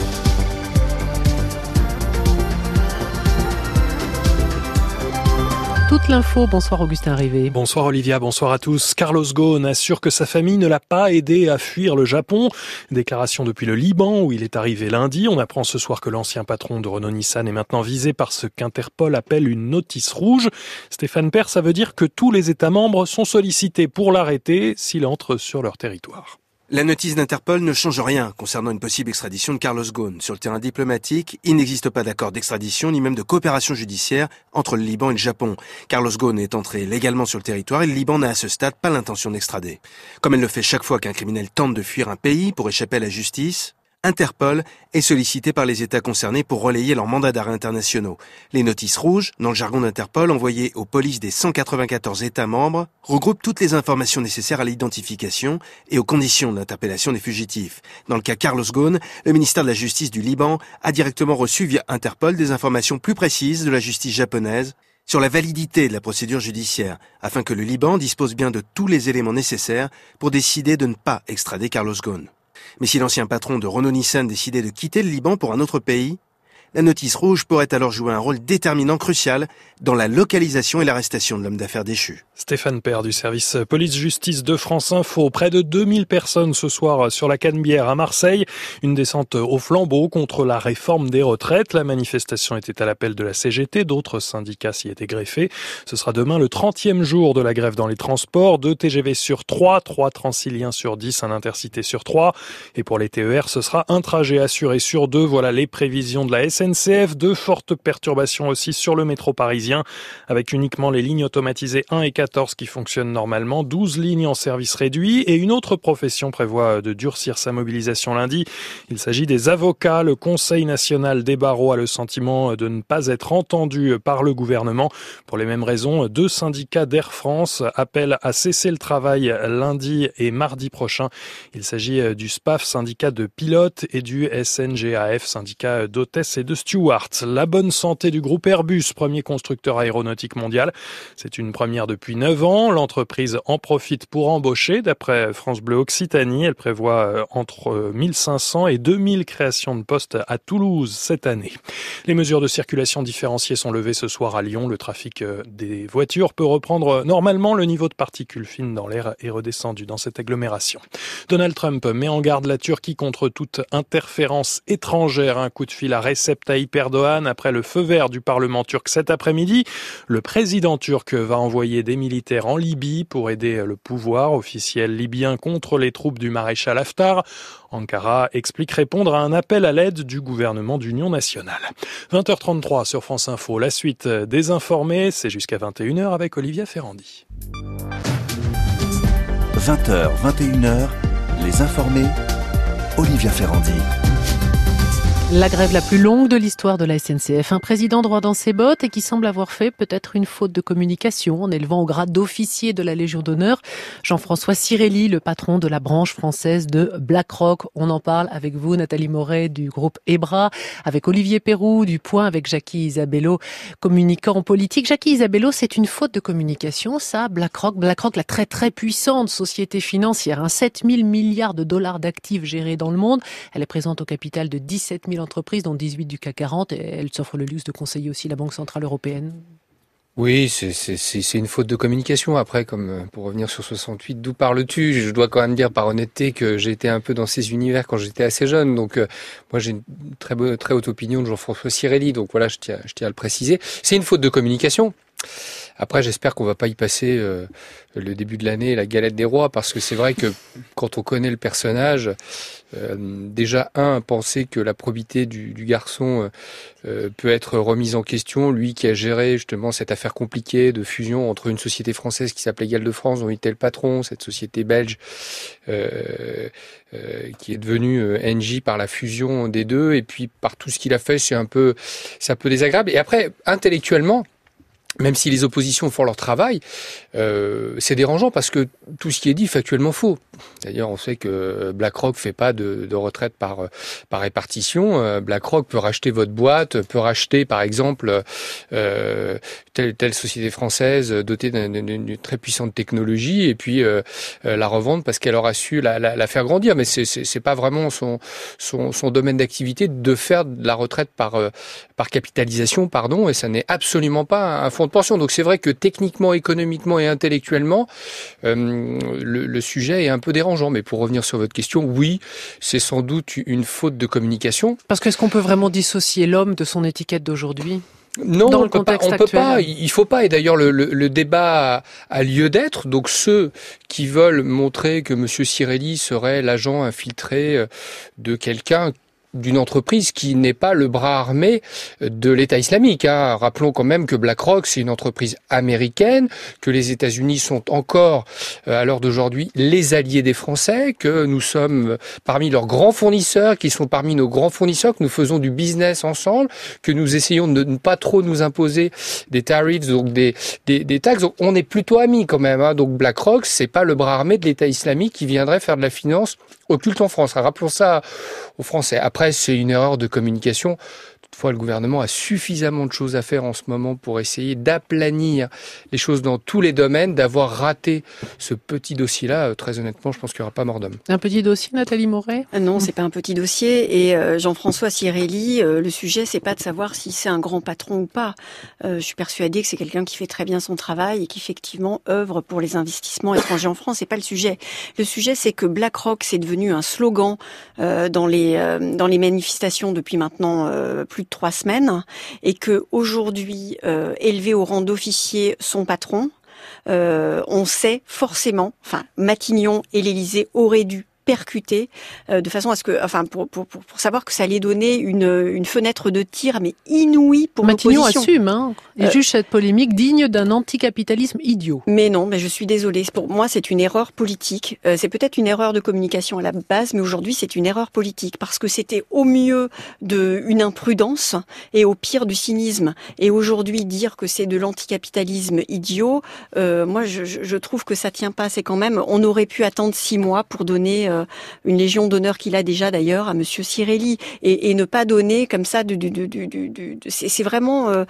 Toute l'info, bonsoir Augustin Rivet. Bonsoir Olivia, bonsoir à tous. Carlos Ghosn assure que sa famille ne l'a pas aidé à fuir le Japon. Déclaration depuis le Liban où il est arrivé lundi. On apprend ce soir que l'ancien patron de Renault-Nissan est maintenant visé par ce qu'Interpol appelle une notice rouge. Stéphane Père, ça veut dire que tous les États membres sont sollicités pour l'arrêter s'il entre sur leur territoire. La notice d'Interpol ne change rien concernant une possible extradition de Carlos Ghosn. Sur le terrain diplomatique, il n'existe pas d'accord d'extradition ni même de coopération judiciaire entre le Liban et le Japon. Carlos Ghosn est entré légalement sur le territoire et le Liban n'a à ce stade pas l'intention d'extrader. Comme elle le fait chaque fois qu'un criminel tente de fuir un pays pour échapper à la justice, Interpol est sollicité par les États concernés pour relayer leurs mandats d'arrêt internationaux. Les notices rouges, dans le jargon d'Interpol, envoyées aux polices des cent quatre-vingt-quatorze États membres, regroupent toutes les informations nécessaires à l'identification et aux conditions d'interpellation des fugitifs. Dans le cas Carlos Ghosn, le ministère de la Justice du Liban a directement reçu via Interpol des informations plus précises de la justice japonaise sur la validité de la procédure judiciaire, afin que le Liban dispose bien de tous les éléments nécessaires pour décider de ne pas extrader Carlos Ghosn. Mais si l'ancien patron de Renault-Nissan décidait de quitter le Liban pour un autre pays, la notice rouge pourrait alors jouer un rôle déterminant crucial dans la localisation et l'arrestation de l'homme d'affaires déchu. Stéphane Père du service police-justice de France Info. Près de deux mille personnes ce soir sur la Canebière à Marseille. Une descente au flambeau contre la réforme des retraites. La manifestation était à l'appel de la C G T. D'autres syndicats s'y étaient greffés. Ce sera demain le trentième jour de la grève dans les transports. Deux T G V sur trois, trois Transiliens sur dix, un Intercité sur trois. Et pour les T E R, ce sera un trajet assuré sur deux. Voilà les prévisions de la S N C F. De fortes perturbations aussi sur le métro parisien, avec uniquement les lignes automatisées un et quatorze qui fonctionnent normalement, douze lignes en service réduit, et une autre profession prévoit de durcir sa mobilisation lundi. Il s'agit des avocats. Le Conseil national des barreaux a le sentiment de ne pas être entendu par le gouvernement. Pour les mêmes raisons, deux syndicats d'Air France appellent à cesser le travail lundi et mardi prochain. Il s'agit du S P A F, syndicat de pilotes, et du S N G A F, syndicat d'hôtesses et de stewards. La bonne santé du groupe Airbus, premier constructeur aéronautique mondial. C'est une première depuis neuf ans. L'entreprise en profite pour embaucher. D'après France Bleu Occitanie, elle prévoit entre mille cinq cents et deux mille créations de postes à Toulouse cette année. Les mesures de circulation différenciées sont levées ce soir à Lyon. Le trafic des voitures peut reprendre normalement. Le niveau de particules fines dans l'air est redescendu dans cette agglomération. Donald Trump met en garde la Turquie contre toute interférence étrangère. Un coup de fil à Recep Tayyip Erdogan après le feu vert du Parlement turc cet après-midi. Le président turc va envoyer des militaires en Libye pour aider le pouvoir officiel libyen contre les troupes du maréchal Haftar. Ankara explique répondre à un appel à l'aide du gouvernement d'union nationale. vingt heures trente-trois sur France Info. La suite des informés, c'est jusqu'à vingt et une heures avec Olivia Ferrandi. vingt heures, vingt et une heures, les informés. Olivia Ferrandi. La grève la plus longue de l'histoire de la S N C F. Un président droit dans ses bottes et qui semble avoir fait peut-être une faute de communication en élevant au grade d'officier de la Légion d'honneur Jean-François Cirelli, le patron de la branche française de BlackRock. On en parle avec vous, Nathalie Moret du groupe EBRA, avec Olivier Perroux du Point, avec Jackie Isabello, communicant politique. Jackie Isabello, c'est une faute de communication, ça, BlackRock. BlackRock, la très très puissante société financière, hein, sept mille milliards de dollars d'actifs gérés dans le monde. Elle est présente au capital de dix-sept mille entreprises, dont dix-huit du C A C quarante, et elle s'offre le luxe de conseiller aussi la Banque Centrale Européenne. Oui, c'est, c'est, c'est une faute de communication. Après, comme pour revenir sur soixante-huit, d'où parles-tu ? Je dois quand même dire par honnêteté que j'ai été un peu dans ces univers quand j'étais assez jeune. Donc, euh, moi, j'ai une très, très haute opinion de Jean-François Cirelli. Donc voilà, je tiens, je tiens à le préciser. C'est une faute de communication. Après, j'espère qu'on va pas y passer euh, le début de l'année, la galette des rois, parce que c'est vrai que quand on connaît le personnage, euh, déjà, un, penser que la probité du, du garçon euh, peut être remise en question, lui qui a géré justement cette affaire compliquée de fusion entre une société française qui s'appelait Galles de France, dont il était le patron, cette société belge euh, euh, qui est devenue euh, Engie par la fusion des deux, et puis par tout ce qu'il a fait, c'est un peu, c'est un peu désagréable. Et après, intellectuellement, même si les oppositions font leur travail, euh, c'est dérangeant parce que tout ce qui est dit est factuellement faux. D'ailleurs, on sait que BlackRock fait pas de, de retraite par par répartition. BlackRock peut racheter votre boîte, peut racheter par exemple euh, telle telle société française dotée d'une très puissante technologie et puis euh, la revendre parce qu'elle aura su la, la, la faire grandir. Mais c'est c'est, c'est pas vraiment son son, son domaine d'activité de faire de la retraite par par capitalisation, pardon. Et ça n'est absolument pas un fonds de pension. Donc c'est vrai que techniquement, économiquement et intellectuellement, euh, le, le sujet est un peu dérangeant. Mais pour revenir sur votre question, oui, c'est sans doute une faute de communication. Parce qu'est-ce qu'on peut vraiment dissocier l'homme de son étiquette d'aujourd'hui ? Non, Dans on le peut pas, contexte on peut actuel. pas, il faut pas. Et d'ailleurs, le, le, le débat a, a lieu d'être. Donc ceux qui veulent montrer que Monsieur Cirelli serait l'agent infiltré de quelqu'un, d'une entreprise qui n'est pas le bras armé de l'État islamique. Hein. Rappelons quand même que BlackRock, c'est une entreprise américaine, que les États-Unis sont encore, à l'heure d'aujourd'hui, les alliés des Français, que nous sommes parmi leurs grands fournisseurs, qui sont parmi nos grands fournisseurs, que nous faisons du business ensemble, que nous essayons de ne pas trop nous imposer des tariffs, donc des, des, des taxes. Donc on est plutôt amis quand même. Hein. Donc BlackRock, c'est pas le bras armé de l'État islamique qui viendrait faire de la finance occulte en France. Rappelons ça aux Français. Après, c'est une erreur de communication. Toutefois, le gouvernement a suffisamment de choses à faire en ce moment pour essayer d'aplanir les choses dans tous les domaines, d'avoir raté ce petit dossier-là. Très honnêtement, je pense qu'il n'y aura pas mort d'homme. Un petit dossier, Nathalie Moret ? Non, c'est pas un petit dossier. Et euh, Jean-François Cirelli, euh, le sujet, c'est pas de savoir si c'est un grand patron ou pas. Euh, je suis persuadée que c'est quelqu'un qui fait très bien son travail et qui effectivement œuvre pour les investissements étrangers en France. C'est pas le sujet. Le sujet, c'est que BlackRock, c'est devenu un slogan euh, dans les euh, dans les manifestations depuis maintenant euh, plus de trois semaines, et que aujourd'hui, euh, élevé au rang d'officier son patron, euh, on sait forcément, enfin Matignon et l'Élysée auraient dû percuter euh, de façon à ce que, enfin, pour, pour, pour, pour savoir que ça allait donner une, une fenêtre de tir, mais inouïe pour Matignon l'opposition. assume, hein. Il Euh, juge cette polémique digne d'un anticapitalisme idiot. Mais non, mais je suis désolée. Pour moi, c'est une erreur politique. Euh, c'est peut-être une erreur de communication à la base, mais aujourd'hui, c'est une erreur politique parce que c'était au mieux de une imprudence et au pire du cynisme. Et aujourd'hui, dire que c'est de l'anticapitalisme idiot, euh, moi, je, je je trouve que ça tient pas. C'est quand même, on aurait pu attendre six mois pour donner euh, une légion d'honneur qu'il a déjà d'ailleurs à Monsieur Cirelli et, et ne pas donner comme ça de, de, de, de, de, de c'est, c'est vraiment euh,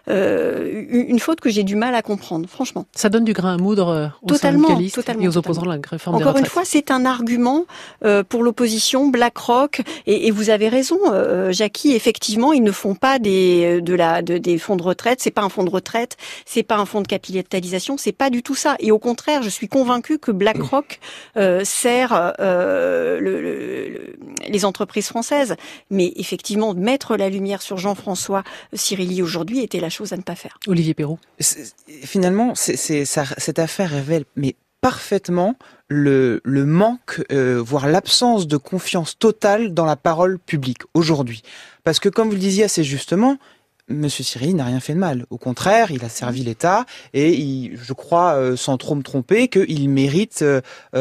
euh, une faute que j'ai du mal à comprendre, franchement. Ça donne du grain à moudre aux Totalement, syndicalistes totalement, et aux opposants totalement. de la réforme des Encore une retraites. fois, c'est un argument euh, pour l'opposition, BlackRock, et, et vous avez raison, euh, Jackie. Effectivement, ils ne font pas des de la de, des fonds de retraite. C'est pas un fonds de retraite, c'est pas un fonds de capitalisation, c'est pas du tout ça. Et au contraire, je suis convaincue que BlackRock euh, sert euh, le, le, le, les entreprises françaises. Mais effectivement, mettre la lumière sur Jean-François Cirelli aujourd'hui était la chose à ne pas faire. Olivier Perroux. C'est- Finalement, c'est, c'est, ça, cette affaire révèle mais parfaitement le, le manque, euh, voire l'absence de confiance totale dans la parole publique aujourd'hui. Parce que, comme vous le disiez assez justement, Monsieur Cyril n'a rien fait de mal. Au contraire, il a servi l'État et il, je crois, euh, sans trop me tromper, qu'il mérite euh,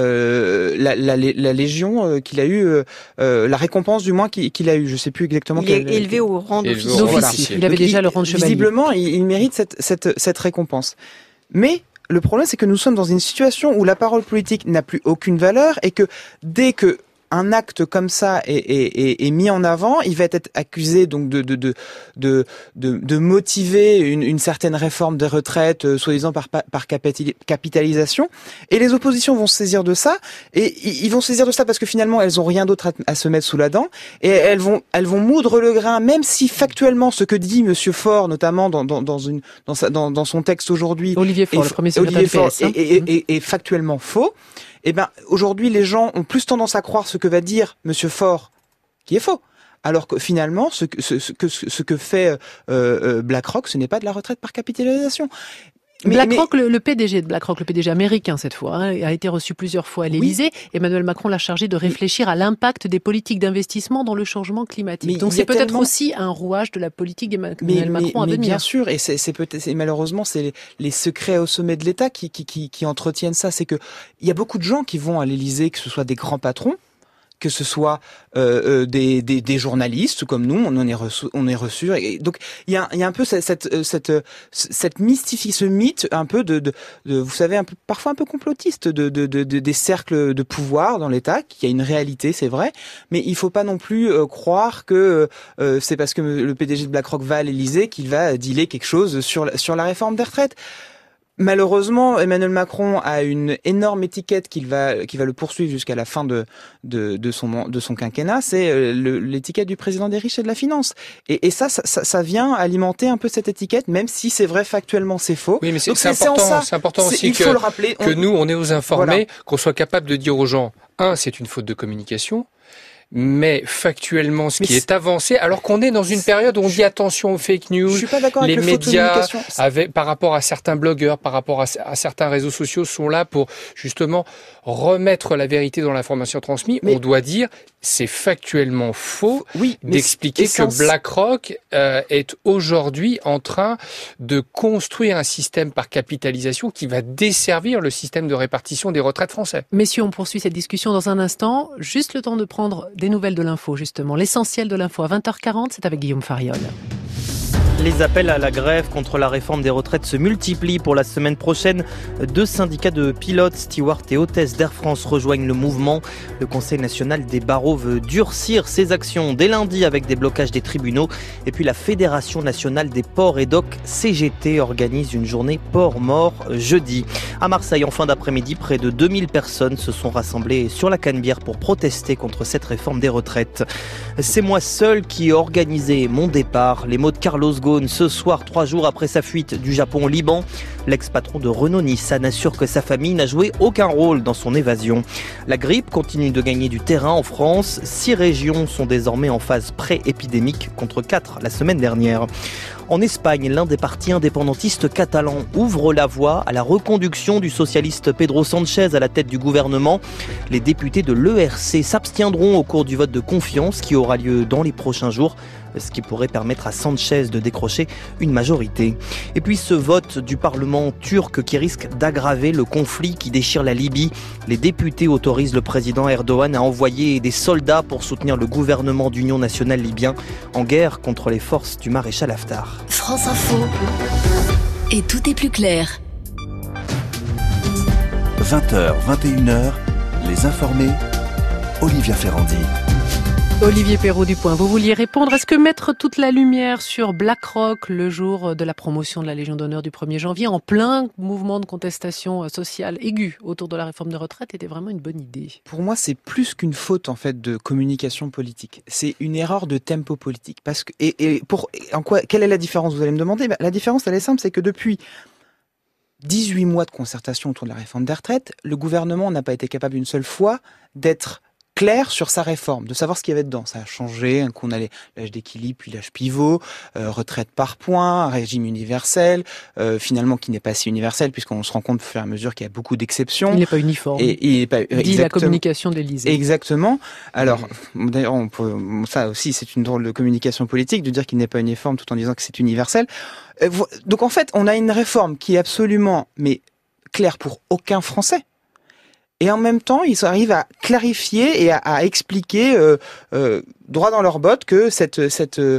la, la, la légion euh, qu'il a eu, euh, la récompense du moins qu'il, qu'il a eu. Je sais plus exactement. Il quel, est élevé au rang d'officier. Voilà. Il avait Donc, déjà il, le rang de chevalier. Visiblement, il, il mérite cette, cette, cette récompense. Mais le problème, c'est que nous sommes dans une situation où la parole politique n'a plus aucune valeur et que dès que un acte comme ça est, est, est, est mis en avant, il va être accusé donc de de de de de, de motiver une, une certaine réforme des retraites, euh, soi-disant par par capitalisation. Et les oppositions vont se saisir de ça, et ils vont se saisir de ça parce que finalement elles ont rien d'autre à, à se mettre sous la dent, et elles vont elles vont moudre le grain, même si factuellement ce que dit Monsieur Faure, notamment dans dans dans une dans sa dans, dans son texte aujourd'hui, Olivier Faure, est, le premier secrétaire du P S, hein. est, est, est, est, est factuellement faux. Eh ben, aujourd'hui, les gens ont plus tendance à croire ce que va dire Monsieur Faure, qui est faux. Alors que finalement, ce que, ce, ce que, ce que fait euh, euh, BlackRock, ce n'est pas de la retraite par capitalisation. Mais, BlackRock, mais... Le, le P D G de BlackRock, le P D G américain cette fois, hein, a été reçu plusieurs fois à l'Élysée. Oui. Emmanuel Macron l'a chargé de réfléchir à l'impact des politiques d'investissement dans le changement climatique. Mais Donc c'est peut-être tellement... aussi un rouage de la politique d'Emmanuel mais, Macron mais, à mais venir. Bien sûr, et c'est, c'est peut-être, c'est, malheureusement, c'est les, les secrets au sommet de l'État qui, qui, qui, qui entretiennent ça. C'est que il y a beaucoup de gens qui vont à l'Élysée, que ce soit des grands patrons, que ce soit euh, des, des, des journalistes comme nous, on en est reçu, on est reçu. Et donc il y a, il y a un peu cette cette cette, cette mystifie, ce mythe un peu de, de, de vous savez un peu parfois un peu complotiste de, de, de, de des cercles de pouvoir dans l'État, qui a une réalité, c'est vrai, mais il faut pas non plus euh, croire que euh, c'est parce que le P D G de BlackRock va à l'Élysée qu'il va dealer quelque chose sur sur la réforme des retraites. Malheureusement, Emmanuel Macron a une énorme étiquette qui va, qui va le poursuivre jusqu'à la fin de, de, de son, de son quinquennat. C'est le, l'étiquette du président des riches et de la finance. Et, et ça, ça, ça vient alimenter un peu cette étiquette, même si c'est vrai factuellement c'est faux. Oui, mais c'est, Donc, c'est, c'est important, ça, c'est important aussi il que, faut le rappeler, que on... nous, on est aux informés, voilà. Qu'on soit capable de dire aux gens, un, c'est une faute de communication. Mais factuellement, ce mais qui est... est avancé, alors qu'on est dans une période où on dit attention aux fake news, je suis pas d'accord les avec médias, avec, par rapport à certains blogueurs, par rapport à, à certains réseaux sociaux, sont là pour justement remettre la vérité dans l'information transmise. Mais... On doit dire, c'est factuellement faux oui, d'expliquer que BlackRock euh, est aujourd'hui en train de construire un système par capitalisation qui va desservir le système de répartition des retraites français. Messieurs, on poursuit cette discussion dans un instant. Juste le temps de prendre des nouvelles de l'info, justement. L'essentiel de l'info à vingt heures quarante, c'est avec Guillaume Fariol. Les appels à la grève contre la réforme des retraites se multiplient pour la semaine prochaine. Deux syndicats de pilotes, stewards et hôtesses d'Air France rejoignent le mouvement. Le Conseil national des barreaux veut durcir ses actions dès lundi avec des blocages des tribunaux. Et puis la Fédération nationale des ports et docks, C G T, organise une journée port mort jeudi. À Marseille, en fin d'après-midi, près de deux mille personnes se sont rassemblées sur la Canebière pour protester contre cette réforme des retraites. C'est moi seul qui ai organisé mon départ. Les mots de Carlos Ghosn ce soir, trois jours après sa fuite du Japon au Liban. L'ex-patron de Renault-Nissan assure que sa famille n'a joué aucun rôle dans son évasion. La grippe continue de gagner du terrain en France. Six régions sont désormais en phase pré-épidémique contre quatre la semaine dernière. En Espagne, l'un des partis indépendantistes catalans ouvre la voie à la reconduction du socialiste Pedro Sánchez à la tête du gouvernement. Les députés de l'E R C s'abstiendront au cours du vote de confiance qui aura lieu dans les prochains jours, ce qui pourrait permettre à Sánchez de décrocher une majorité. Et puis ce vote du Parlement turc qui risque d'aggraver le conflit qui déchire la Libye. Les députés autorisent le président Erdogan à envoyer des soldats pour soutenir le gouvernement d'union nationale libyen en guerre contre les forces du maréchal Haftar. France Info. Et tout est plus clair. vingt heures, vingt et une heures, les informés, Olivia Ferrandi. Olivier Perrault du Point, vous vouliez répondre. Est-ce que mettre toute la lumière sur BlackRock le jour de la promotion de la Légion d'honneur du premier janvier, en plein mouvement de contestation sociale aiguë autour de la réforme des retraites, était vraiment une bonne idée? Pour moi, c'est plus qu'une faute en fait de communication politique. C'est une erreur de tempo politique. Parce que et, et pour en quoi quelle est la différence? Vous allez me demander. Ben, la différence, elle est simple, c'est que depuis dix-huit mois de concertation autour de la réforme des retraites, le gouvernement n'a pas été capable une seule fois d'être clair sur sa réforme, de savoir ce qu'il y avait dedans. Ça a changé, qu'on a l'âge d'équilibre, puis l'âge pivot, euh, retraite par points, un régime universel, euh, finalement qui n'est pas si universel, puisqu'on se rend compte au fur et à mesure qu'il y a beaucoup d'exceptions. Il n'est pas uniforme. Et, il n'est pas, dit la communication de l'Élysée. Exactement. Alors, mmh. d'ailleurs, on peut, ça aussi, c'est une drôle de communication politique, de dire qu'il n'est pas uniforme tout en disant que c'est universel. Euh, donc en fait, on a une réforme qui est absolument, mais claire pour aucun Français. Et en même temps, ils arrivent à clarifier et à, à expliquer euh, euh, droit dans leurs bottes que cette cette euh,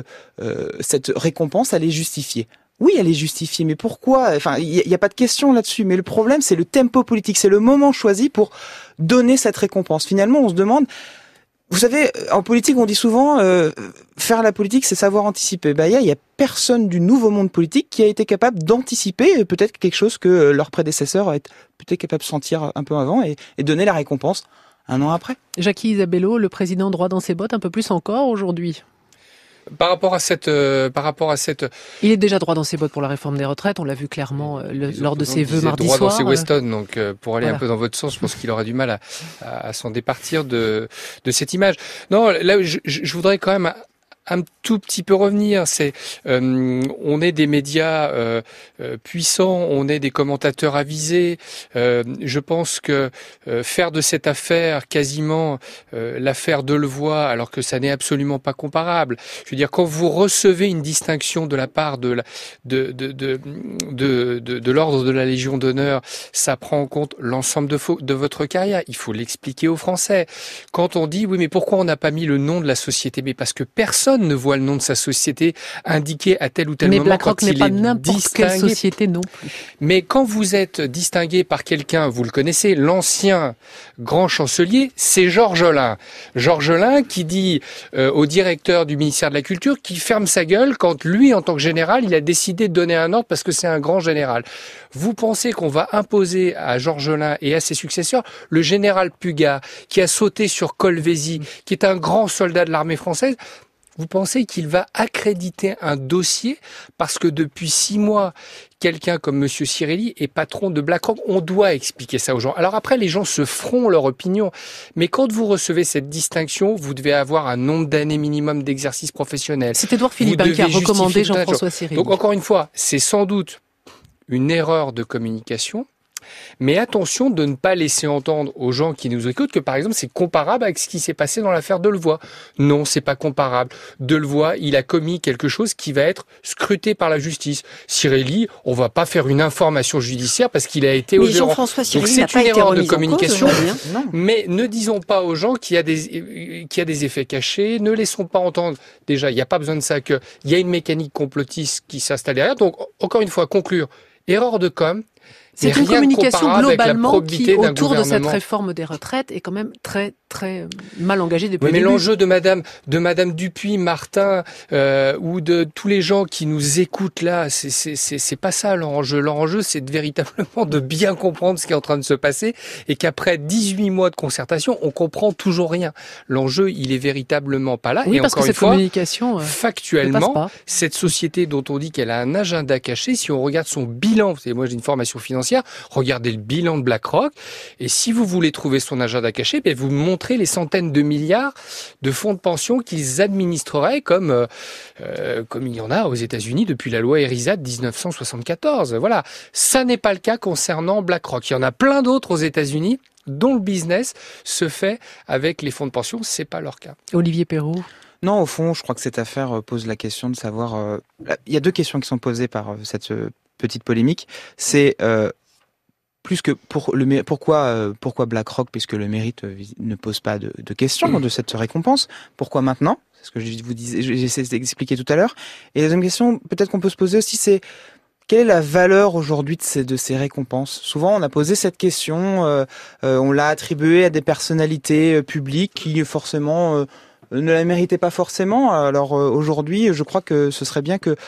cette récompense, elle est justifiée. Oui, elle est justifiée, mais pourquoi? Enfin, il n'y a, a pas de question là-dessus. Mais le problème, c'est le tempo politique, c'est le moment choisi pour donner cette récompense. Finalement, on se demande. Vous savez, en politique, on dit souvent euh, faire la politique, c'est savoir anticiper. Ben, il y a personne du nouveau monde politique qui a été capable d'anticiper peut-être quelque chose que leurs prédécesseurs ont été peut-être capables de sentir un peu avant et, et donner la récompense un an après. Jackie Isabello, le président droit dans ses bottes, un peu plus encore aujourd'hui. Par rapport à cette, euh, par rapport à cette, il est déjà droit dans ses bottes pour la réforme des retraites. On l'a vu clairement euh, le, lors de ses vœux mardi droit soir. Droit dans ses Weston. Donc, euh, pour aller voilà. un peu dans votre sens, je pense qu'il aura du mal à, à, à s'en départir de, de cette image. Non, là, je, je voudrais quand même un tout petit peu revenir. C'est, euh, on est des médias euh, euh, puissants, on est des commentateurs avisés. Euh, je pense que euh, faire de cette affaire quasiment euh, l'affaire Delevoye, alors que ça n'est absolument pas comparable. Je veux dire, quand vous recevez une distinction de la part de la, de de de de, de, de l'ordre de la Légion d'honneur, ça prend en compte l'ensemble de, fo- de votre carrière. Il faut l'expliquer aux Français. Quand on dit oui, mais pourquoi on n'a pas mis le nom de la société? Mais parce que personne ne voit le nom de sa société indiqué à tel ou tel mais moment BlackRock quand n'est il pas est n'importe distingué. Quelle société non plus. Mais quand vous êtes distingué par quelqu'un, vous le connaissez, l'ancien grand chancelier, c'est Georges Lain. Georges Lain qui dit euh, au directeur du ministère de la Culture qu'il ferme sa gueule quand lui, en tant que général, il a décidé de donner un ordre parce que c'est un grand général. Vous pensez qu'on va imposer à Georges Lain et à ses successeurs le général Pugat qui a sauté sur Colvézi, qui est un grand soldat de l'armée française? Vous pensez qu'il va accréditer un dossier parce que depuis six mois, quelqu'un comme Monsieur Cirelli est patron de BlackRock? On doit expliquer ça aux gens. Alors après, les gens se feront leur opinion. Mais quand vous recevez cette distinction, vous devez avoir un nombre d'années minimum d'exercice professionnel. C'est Édouard Philippin qui a recommandé Jean-François Cirelli. Donc encore une fois, c'est sans doute une erreur de communication. Mais attention de ne pas laisser entendre aux gens qui nous écoutent que, par exemple, c'est comparable avec ce qui s'est passé dans l'affaire Delevoye. Non, c'est pas comparable. Delevoye, il a commis quelque chose qui va être scruté par la justice. Cirelli, on va pas faire une information judiciaire parce qu'il a été mais aux erreurs. Jean-François Cirelli Donc c'est une erreur de communication. Cause, mais ne disons pas aux gens qu'il y a des, qu'il y a des effets cachés. Ne laissons pas entendre. Déjà, il n'y a pas besoin de ça, qu'il y a une mécanique complotiste qui s'installe derrière. Donc, encore une fois, conclure. Erreur de com'. C'est une communication globalement qui, autour de cette réforme réforme des retraites, est quand même très très mal engagée depuis oui, le mais début. Mais l'enjeu de Madame de Madame Dupuis, Martin euh, ou de tous les gens qui nous écoutent là, c'est c'est c'est, c'est pas ça l'enjeu. L'enjeu, c'est de véritablement de bien comprendre ce qui est en train de se passer et qu'après dix-huit mois de concertation, on comprend toujours rien. L'enjeu, il est véritablement pas là. Oui, et parce encore que une cette fois, communication, euh, factuellement, cette société dont on dit qu'elle a un agenda caché, si on regarde son bilan, vous savez, moi j'ai une formation financière, regardez le bilan de BlackRock, et si vous voulez trouver son agenda caché, ben vous montrez les centaines de milliards de fonds de pension qu'ils administreraient comme euh, euh, comme il y en a aux États-Unis depuis la loi ERISA de dix-neuf cent soixante-quatorze. Voilà, ça n'est pas le cas concernant BlackRock. Il y en a plein d'autres aux États-Unis dont le business se fait avec les fonds de pension, c'est pas leur cas. Olivier Perrault. Non, au fond, je crois que cette affaire pose la question de savoir. Euh, il y a deux questions qui sont posées par euh, cette euh, petite polémique. C'est euh, plus que pour le pourquoi euh, pourquoi BlackRock, puisque le mérite euh, ne pose pas de, de questions de cette récompense. Pourquoi maintenant? C'est ce que je vous disais, j'essaie d'expliquer tout à l'heure. Et la deuxième question, peut-être qu'on peut se poser aussi, c'est quelle est la valeur aujourd'hui de ces, de ces récompenses? Souvent, on a posé cette question, euh, euh, on l'a attribuée à des personnalités euh, publiques qui forcément euh, ne la méritaient pas forcément. Alors euh, aujourd'hui, je crois que ce serait bien que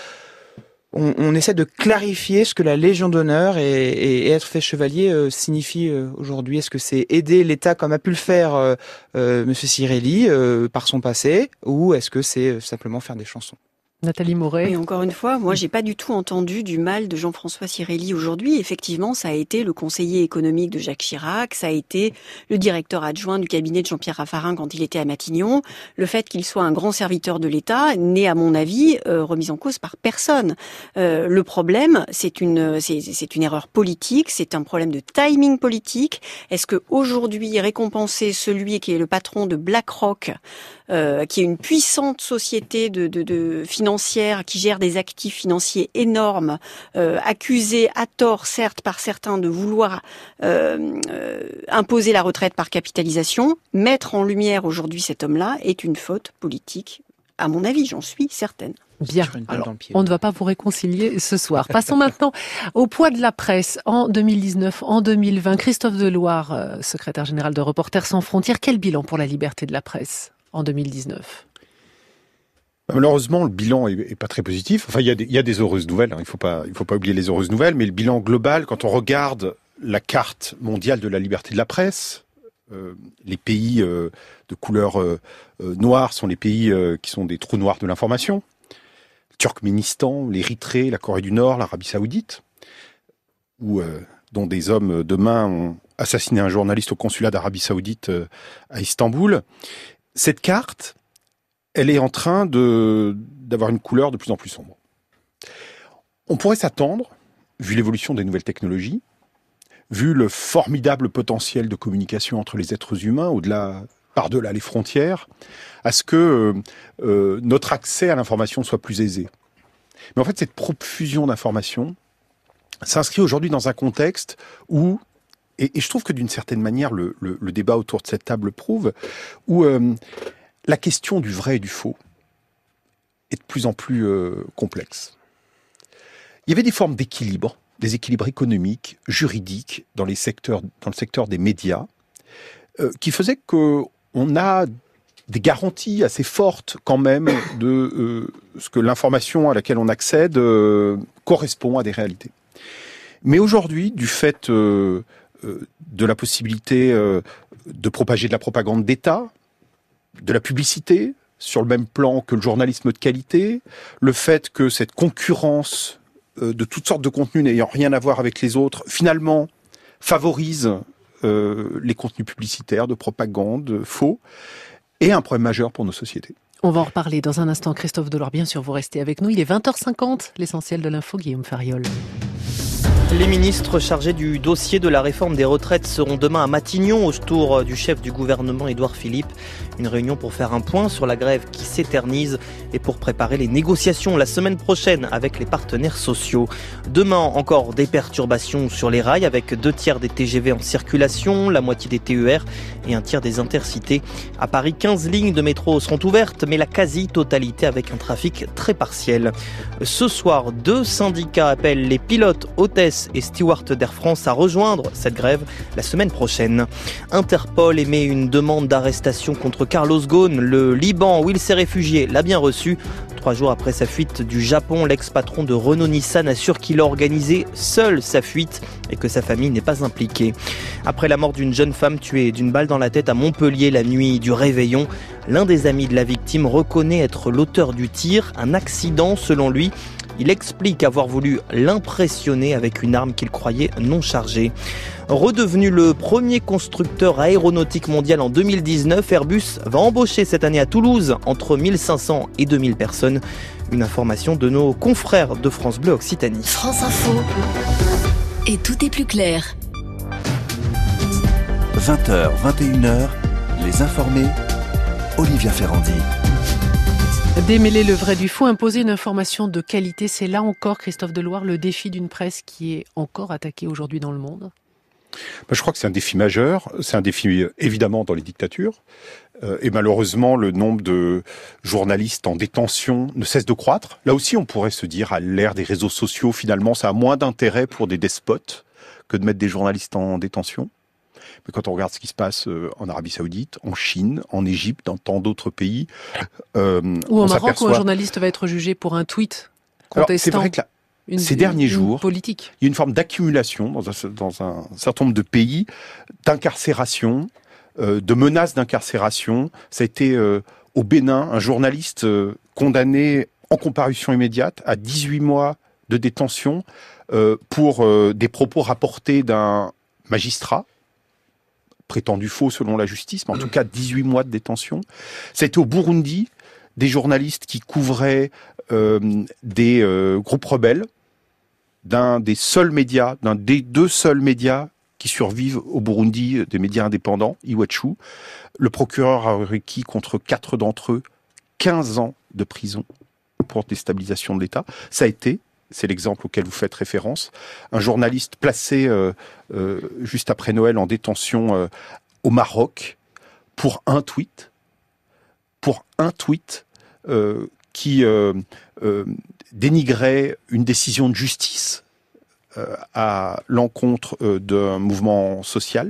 on, on essaie de clarifier ce que la Légion d'honneur et, et, et être fait chevalier euh, signifie euh, aujourd'hui. Est-ce que c'est aider l'État comme a pu le faire euh, euh, Monsieur Cirelli euh, par son passé, ou est-ce que c'est simplement faire des chansons? Nathalie Moret. Et encore une fois, moi, j'ai pas du tout entendu du mal de Jean-François Cirelli aujourd'hui. Effectivement, ça a été le conseiller économique de Jacques Chirac, ça a été le directeur adjoint du cabinet de Jean-Pierre Raffarin quand il était à Matignon. Le fait qu'il soit un grand serviteur de l'État n'est, à mon avis, euh, remis en cause par personne. Euh, le problème, c'est une, c'est, c'est une erreur politique, c'est un problème de timing politique. Est-ce que aujourd'hui, récompenser celui qui est le patron de BlackRock, euh, qui est une puissante société de, de, de financière qui gère des actifs financiers énormes, euh, accusé à tort, certes, par certains de vouloir euh, euh, imposer la retraite par capitalisation, mettre en lumière aujourd'hui cet homme-là est une faute politique, à mon avis, j'en suis certaine. Bien, alors, on ne va pas vous réconcilier ce soir. Passons maintenant au poids de la presse en deux mille dix-neuf, en deux mille vingt. Christophe Deloire, euh, secrétaire général de Reporters sans frontières, quel bilan pour la liberté de la presse en deux mille dix-neuf ? Malheureusement, le bilan est, est pas très positif. Enfin, il y a des, il y a des heureuses nouvelles. Hein. Il faut pas, il faut pas oublier les heureuses nouvelles. Mais le bilan global, quand on regarde la carte mondiale de la liberté de la presse, euh, les pays euh, de couleur euh, euh, noire sont les pays euh, qui sont des trous noirs de l'information. Le Turkménistan, l'Érythrée, la Corée du Nord, l'Arabie Saoudite, où euh, dont des hommes de main ont assassiné un journaliste au consulat d'Arabie Saoudite euh, à Istanbul. Cette carte, elle est en train de, d'avoir une couleur de plus en plus sombre. On pourrait s'attendre, vu l'évolution des nouvelles technologies, vu le formidable potentiel de communication entre les êtres humains, au-delà, par-delà les frontières, à ce que euh, euh, notre accès à l'information soit plus aisé. Mais en fait, cette profusion d'informations s'inscrit aujourd'hui dans un contexte où, et, et je trouve que d'une certaine manière, le, le, le débat autour de cette table prouve, où euh, la question du vrai et du faux est de plus en plus euh, complexe. Il y avait des formes d'équilibre, des équilibres économiques, juridiques, dans, les secteurs, dans le secteur des médias, euh, qui faisaient qu'on a des garanties assez fortes quand même de euh, ce que l'information à laquelle on accède euh, correspond à des réalités. Mais aujourd'hui, du fait euh, euh, de la possibilité euh, de propager de la propagande d'État, de la publicité, sur le même plan que le journalisme de qualité, le fait que cette concurrence euh, de toutes sortes de contenus n'ayant rien à voir avec les autres, finalement, favorise euh, les contenus publicitaires, de propagande, faux, est un problème majeur pour nos sociétés. On va en reparler dans un instant. Christophe Deloire, bien sûr, vous restez avec nous. Il est vingt heures cinquante, l'essentiel de l'info, Guillaume Fariol. Les ministres chargés du dossier de la réforme des retraites seront demain à Matignon autour du chef du gouvernement Édouard Philippe. Une réunion pour faire un point sur la grève qui s'éternise et pour préparer les négociations la semaine prochaine avec les partenaires sociaux. Demain encore des perturbations sur les rails avec deux tiers des T G V en circulation, la moitié des T E R et un tiers des intercités. À Paris, quinze lignes de métro seront ouvertes mais la quasi-totalité avec un trafic très partiel. Ce soir, deux syndicats appellent les pilotes, hôtesses et stewards d'Air France à rejoindre cette grève la semaine prochaine. Interpol émet une demande d'arrestation contre Carlos Ghosn. Le Liban, où il s'est réfugié, l'a bien reçu. Trois jours après sa fuite du Japon, l'ex-patron de Renault-Nissan assure qu'il a organisé seul sa fuite et que sa famille n'est pas impliquée. Après la mort d'une jeune femme tuée d'une balle dans la tête à Montpellier la nuit du réveillon, l'un des amis de la victime reconnaît être l'auteur du tir. Un accident selon lui. Il explique avoir voulu l'impressionner avec une arme qu'il croyait non chargée. Redevenu le premier constructeur aéronautique mondial en deux mille dix-neuf, Airbus va embaucher cette année à Toulouse entre mille cinq cents et deux mille personnes. Une information de nos confrères de France Bleu Occitanie. France Info. Et tout est plus clair. vingt heures, vingt et une heures, les informés, Olivia Ferrandi. Démêler le vrai du faux, imposer une information de qualité, c'est là encore, Christophe Deloire, le défi d'une presse qui est encore attaquée aujourd'hui dans le monde. Je crois que c'est un défi majeur. C'est un défi évidemment dans les dictatures. Et malheureusement, le nombre de journalistes en détention ne cesse de croître. Là aussi, on pourrait se dire, à l'ère des réseaux sociaux, finalement, ça a moins d'intérêt pour des despotes que de mettre des journalistes en détention. Mais quand on regarde ce qui se passe en Arabie Saoudite, en Chine, en Égypte, dans tant d'autres pays, euh, ou en on Maroc, s'aperçoit... où un journaliste va être jugé pour un tweet contestant. Alors, c'est vrai que là, une, ces derniers une jours, politique. Il y a une forme d'accumulation dans un, dans un certain nombre de pays, d'incarcération, euh, de menaces d'incarcération. Ça a été euh, au Bénin, un journaliste euh, condamné en comparution immédiate à dix-huit mois de détention euh, pour euh, des propos rapportés d'un magistrat, prétendu faux selon la justice, mais en tout cas dix-huit mois de détention. C'était au Burundi, des journalistes qui couvraient euh, des euh, groupes rebelles, d'un des seuls médias, d'un des deux seuls médias qui survivent au Burundi, des médias indépendants, Iwachu. Le procureur a requis contre quatre d'entre eux quinze ans de prison pour déstabilisation de l'État. Ça a été, c'est l'exemple auquel vous faites référence, un journaliste placé euh, euh, juste après Noël en détention euh, au Maroc pour un tweet, pour un tweet euh, qui euh, euh, dénigrait une décision de justice euh, à l'encontre euh, d'un mouvement social.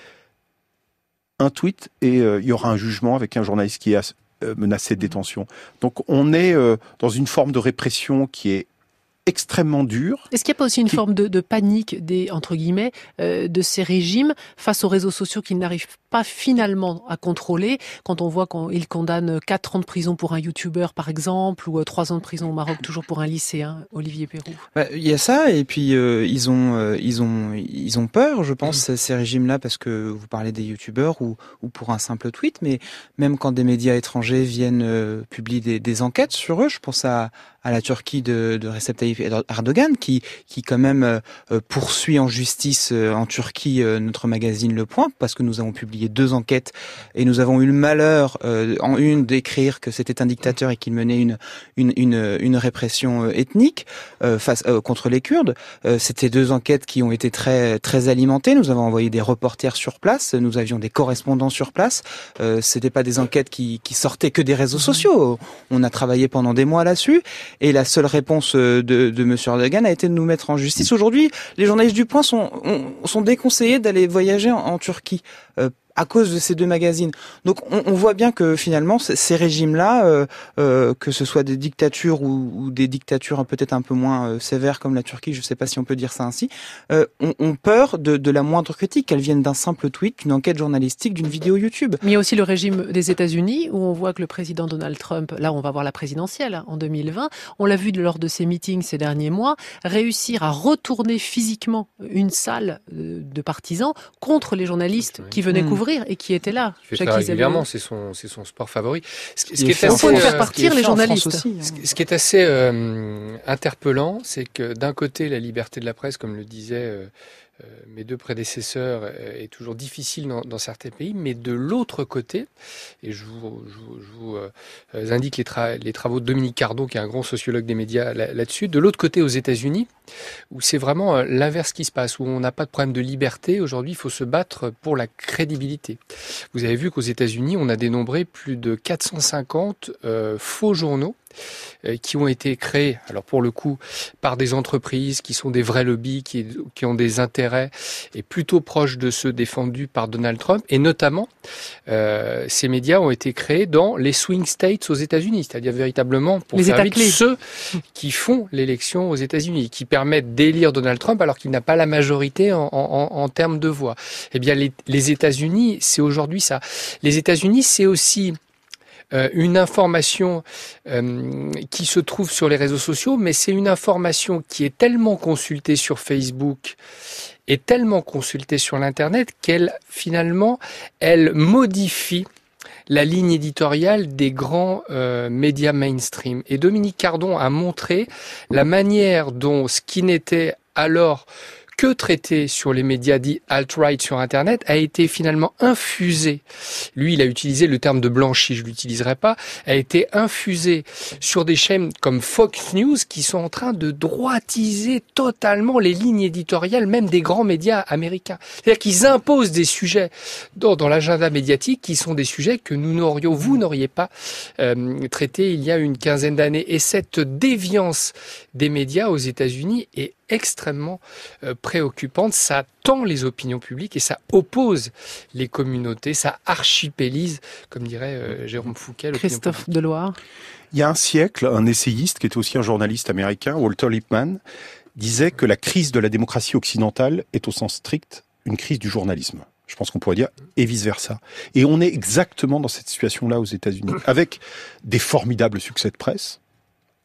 Un tweet et euh, il y aura un jugement avec un journaliste qui est euh, menacé de détention. Donc on est euh, dans une forme de répression qui est extrêmement dure. Est-ce qu'il n'y a pas aussi une qui... forme de, de panique des, entre guillemets, euh, de ces régimes face aux réseaux sociaux qu'ils n'arrivent pas finalement à contrôler, quand on voit qu'ils condamnent quatre ans de prison pour un youtubeur par exemple, ou trois ans de prison au Maroc toujours pour un lycéen, Olivier Perroux? Bah, il y a ça, et puis euh, ils ont euh, ils ont ils ont peur, je pense, mmh. ces régimes-là, parce que vous parlez des youtubeurs ou ou pour un simple tweet, mais même quand des médias étrangers viennent euh, publier des, des enquêtes sur eux, je pense à à la Turquie de, de Recep Tayyip Erdogan, qui qui quand même euh, poursuit en justice euh, en Turquie euh, notre magazine Le Point, parce que nous avons publié deux enquêtes et nous avons eu le malheur euh, en une d'écrire que c'était un dictateur et qu'il menait une une une, une répression euh, ethnique euh, face euh, contre les Kurdes. Euh, c'était deux enquêtes qui ont été très très alimentées. Nous avons envoyé des reporters sur place, nous avions des correspondants sur place. Euh, c'était pas des enquêtes qui qui sortaient que des réseaux sociaux. On a travaillé pendant des mois là-dessus. Et la seule réponse de, de M. Erdogan a été de nous mettre en justice. Aujourd'hui, les journalistes du Point sont, sont déconseillés d'aller voyager en, en Turquie euh, à cause de ces deux magazines. Donc on, on voit bien que finalement, ces régimes-là, euh, euh, que ce soit des dictatures ou, ou des dictatures peut-être un peu moins euh, sévères comme la Turquie, je ne sais pas si on peut dire ça ainsi, euh, ont, ont peur de, de la moindre critique, qu'elle vienne d'un simple tweet, d'une enquête journalistique, d'une vidéo YouTube. Mais il y a aussi le régime des États-Unis, où on voit que le président Donald Trump, là on va voir la présidentielle hein, en deux mille vingt, on l'a vu lors de ses meetings ces derniers mois, réussir à retourner physiquement une salle de partisans contre les journalistes qui venaient mmh. couvrir et qui étaient là. Il fait très régulièrement, c'est son, c'est son sport favori. Ce, ce qui est assez, faut faire partir les journalistes. Aussi, hein. ce, ce qui est assez euh, interpellant, c'est que d'un côté, la liberté de la presse, comme le disaient euh, euh, mes deux prédécesseurs, euh, est toujours difficile dans, dans certains pays, mais de l'autre côté, et je vous, je vous, je vous euh, indique les, tra- les travaux de Dominique Cardot, qui est un grand sociologue des médias là- là-dessus, de l'autre côté aux États-Unis, où c'est vraiment l'inverse qui se passe, où on n'a pas de problème de liberté. Aujourd'hui, il faut se battre pour la crédibilité. Vous avez vu qu'aux États-Unis, on a dénombré plus de quatre cent cinquante euh, faux journaux euh, qui ont été créés, alors pour le coup, par des entreprises qui sont des vrais lobbies, qui, qui ont des intérêts et plutôt proches de ceux défendus par Donald Trump. Et notamment, euh, ces médias ont été créés dans les swing states aux États-Unis, c'est-à-dire véritablement pour faire vite ceux qui font l'élection aux États-Unis, qui permettent d'élire Donald Trump alors qu'il n'a pas la majorité en, en, en termes de voix. Eh bien, les, les États-Unis, c'est aujourd'hui ça. Les États-Unis, c'est aussi euh, une information euh, qui se trouve sur les réseaux sociaux, mais c'est une information qui est tellement consultée sur Facebook et tellement consultée sur l'Internet qu'elle, finalement, elle modifie la ligne éditoriale des grands euh, médias mainstream. Et Dominique Cardon a montré la manière dont ce qui n'était alors que traité sur les médias dits alt-right sur Internet a été finalement infusé. Lui, il a utilisé le terme de blanchi, je l'utiliserai pas, a été infusé sur des chaînes comme Fox News qui sont en train de droitiser totalement les lignes éditoriales même des grands médias américains. C'est-à-dire qu'ils imposent des sujets dans, dans l'agenda médiatique qui sont des sujets que nous n'aurions, vous n'auriez pas euh, traités il y a une quinzaine d'années. Et cette déviance des médias aux États-Unis est extrêmement euh, préoccupante. Ça tend les opinions publiques et ça oppose les communautés, ça archipélise, comme dirait euh, Jérôme Fouquet. Christophe Deloire. Il y a un siècle, un essayiste qui était aussi un journaliste américain, Walter Lippmann, disait que la crise de la démocratie occidentale est au sens strict une crise du journalisme. Je pense qu'on pourrait dire, et vice-versa. Et on est exactement dans cette situation-là aux États-Unis, avec des formidables succès de presse,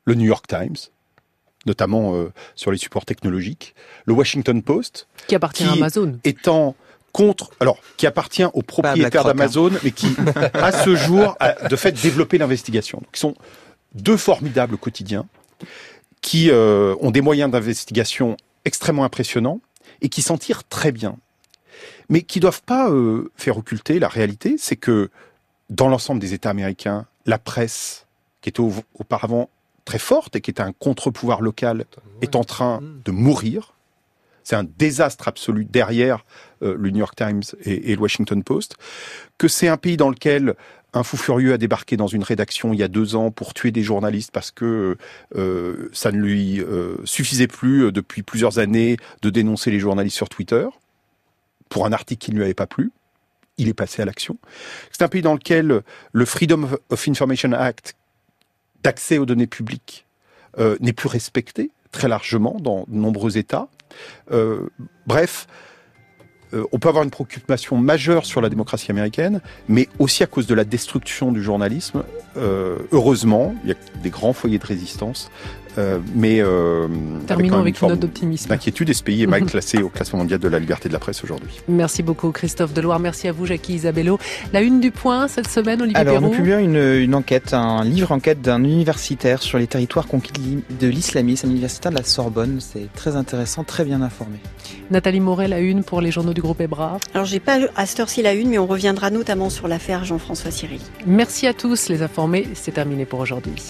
le New York Times, notamment euh, sur les supports technologiques, le Washington Post, qui appartient qui à Amazon, étant contre, alors qui appartient aux propriétaires d'Amazon, hein. mais qui, à ce jour, a de fait développé l'investigation. Donc, ils sont deux formidables quotidiens qui euh, ont des moyens d'investigation extrêmement impressionnants et qui s'en tirent très bien, mais qui doivent pas euh, faire occulter la réalité, c'est que dans l'ensemble des États américains, la presse, qui était au, auparavant très forte et qui était un contre-pouvoir local, est en train de mourir. C'est un désastre absolu derrière euh, le New York Times et, et le Washington Post, que c'est un pays dans lequel un fou furieux a débarqué dans une rédaction il y a deux ans pour tuer des journalistes parce que euh, ça ne lui euh, suffisait plus euh, depuis plusieurs années de dénoncer les journalistes sur Twitter pour un article qui ne lui avait pas plu. Il est passé à l'action. C'est un pays dans lequel le Freedom of Information Act d'accès aux données publiques euh, n'est plus respecté très largement dans de nombreux États. Euh, bref, euh, on peut avoir une préoccupation majeure sur la démocratie américaine, mais aussi à cause de la destruction du journalisme. Euh, heureusement, il y a des grands foyers de résistance, euh, mais euh, terminons avec, avec une note d'optimisme. D'inquiétude, et ce pays est mal classé au classement mondial de la liberté de la presse aujourd'hui. Merci beaucoup Christophe Deloire, merci à vous Jackie Isabello. La une du Point cette semaine, Olivier Alors, Perrault. nous publions une, une enquête, un livre enquête d'un universitaire sur les territoires conquis de l'islamisme, un universitaire de la Sorbonne. C'est très intéressant, très bien informé. Nathalie Moret, la une pour les journaux du groupe Ebra. Alors j'ai pas à cette heure-ci la une, mais on reviendra notamment sur l'affaire Jean-François Cyril. Merci à tous, les informés, c'est terminé pour aujourd'hui.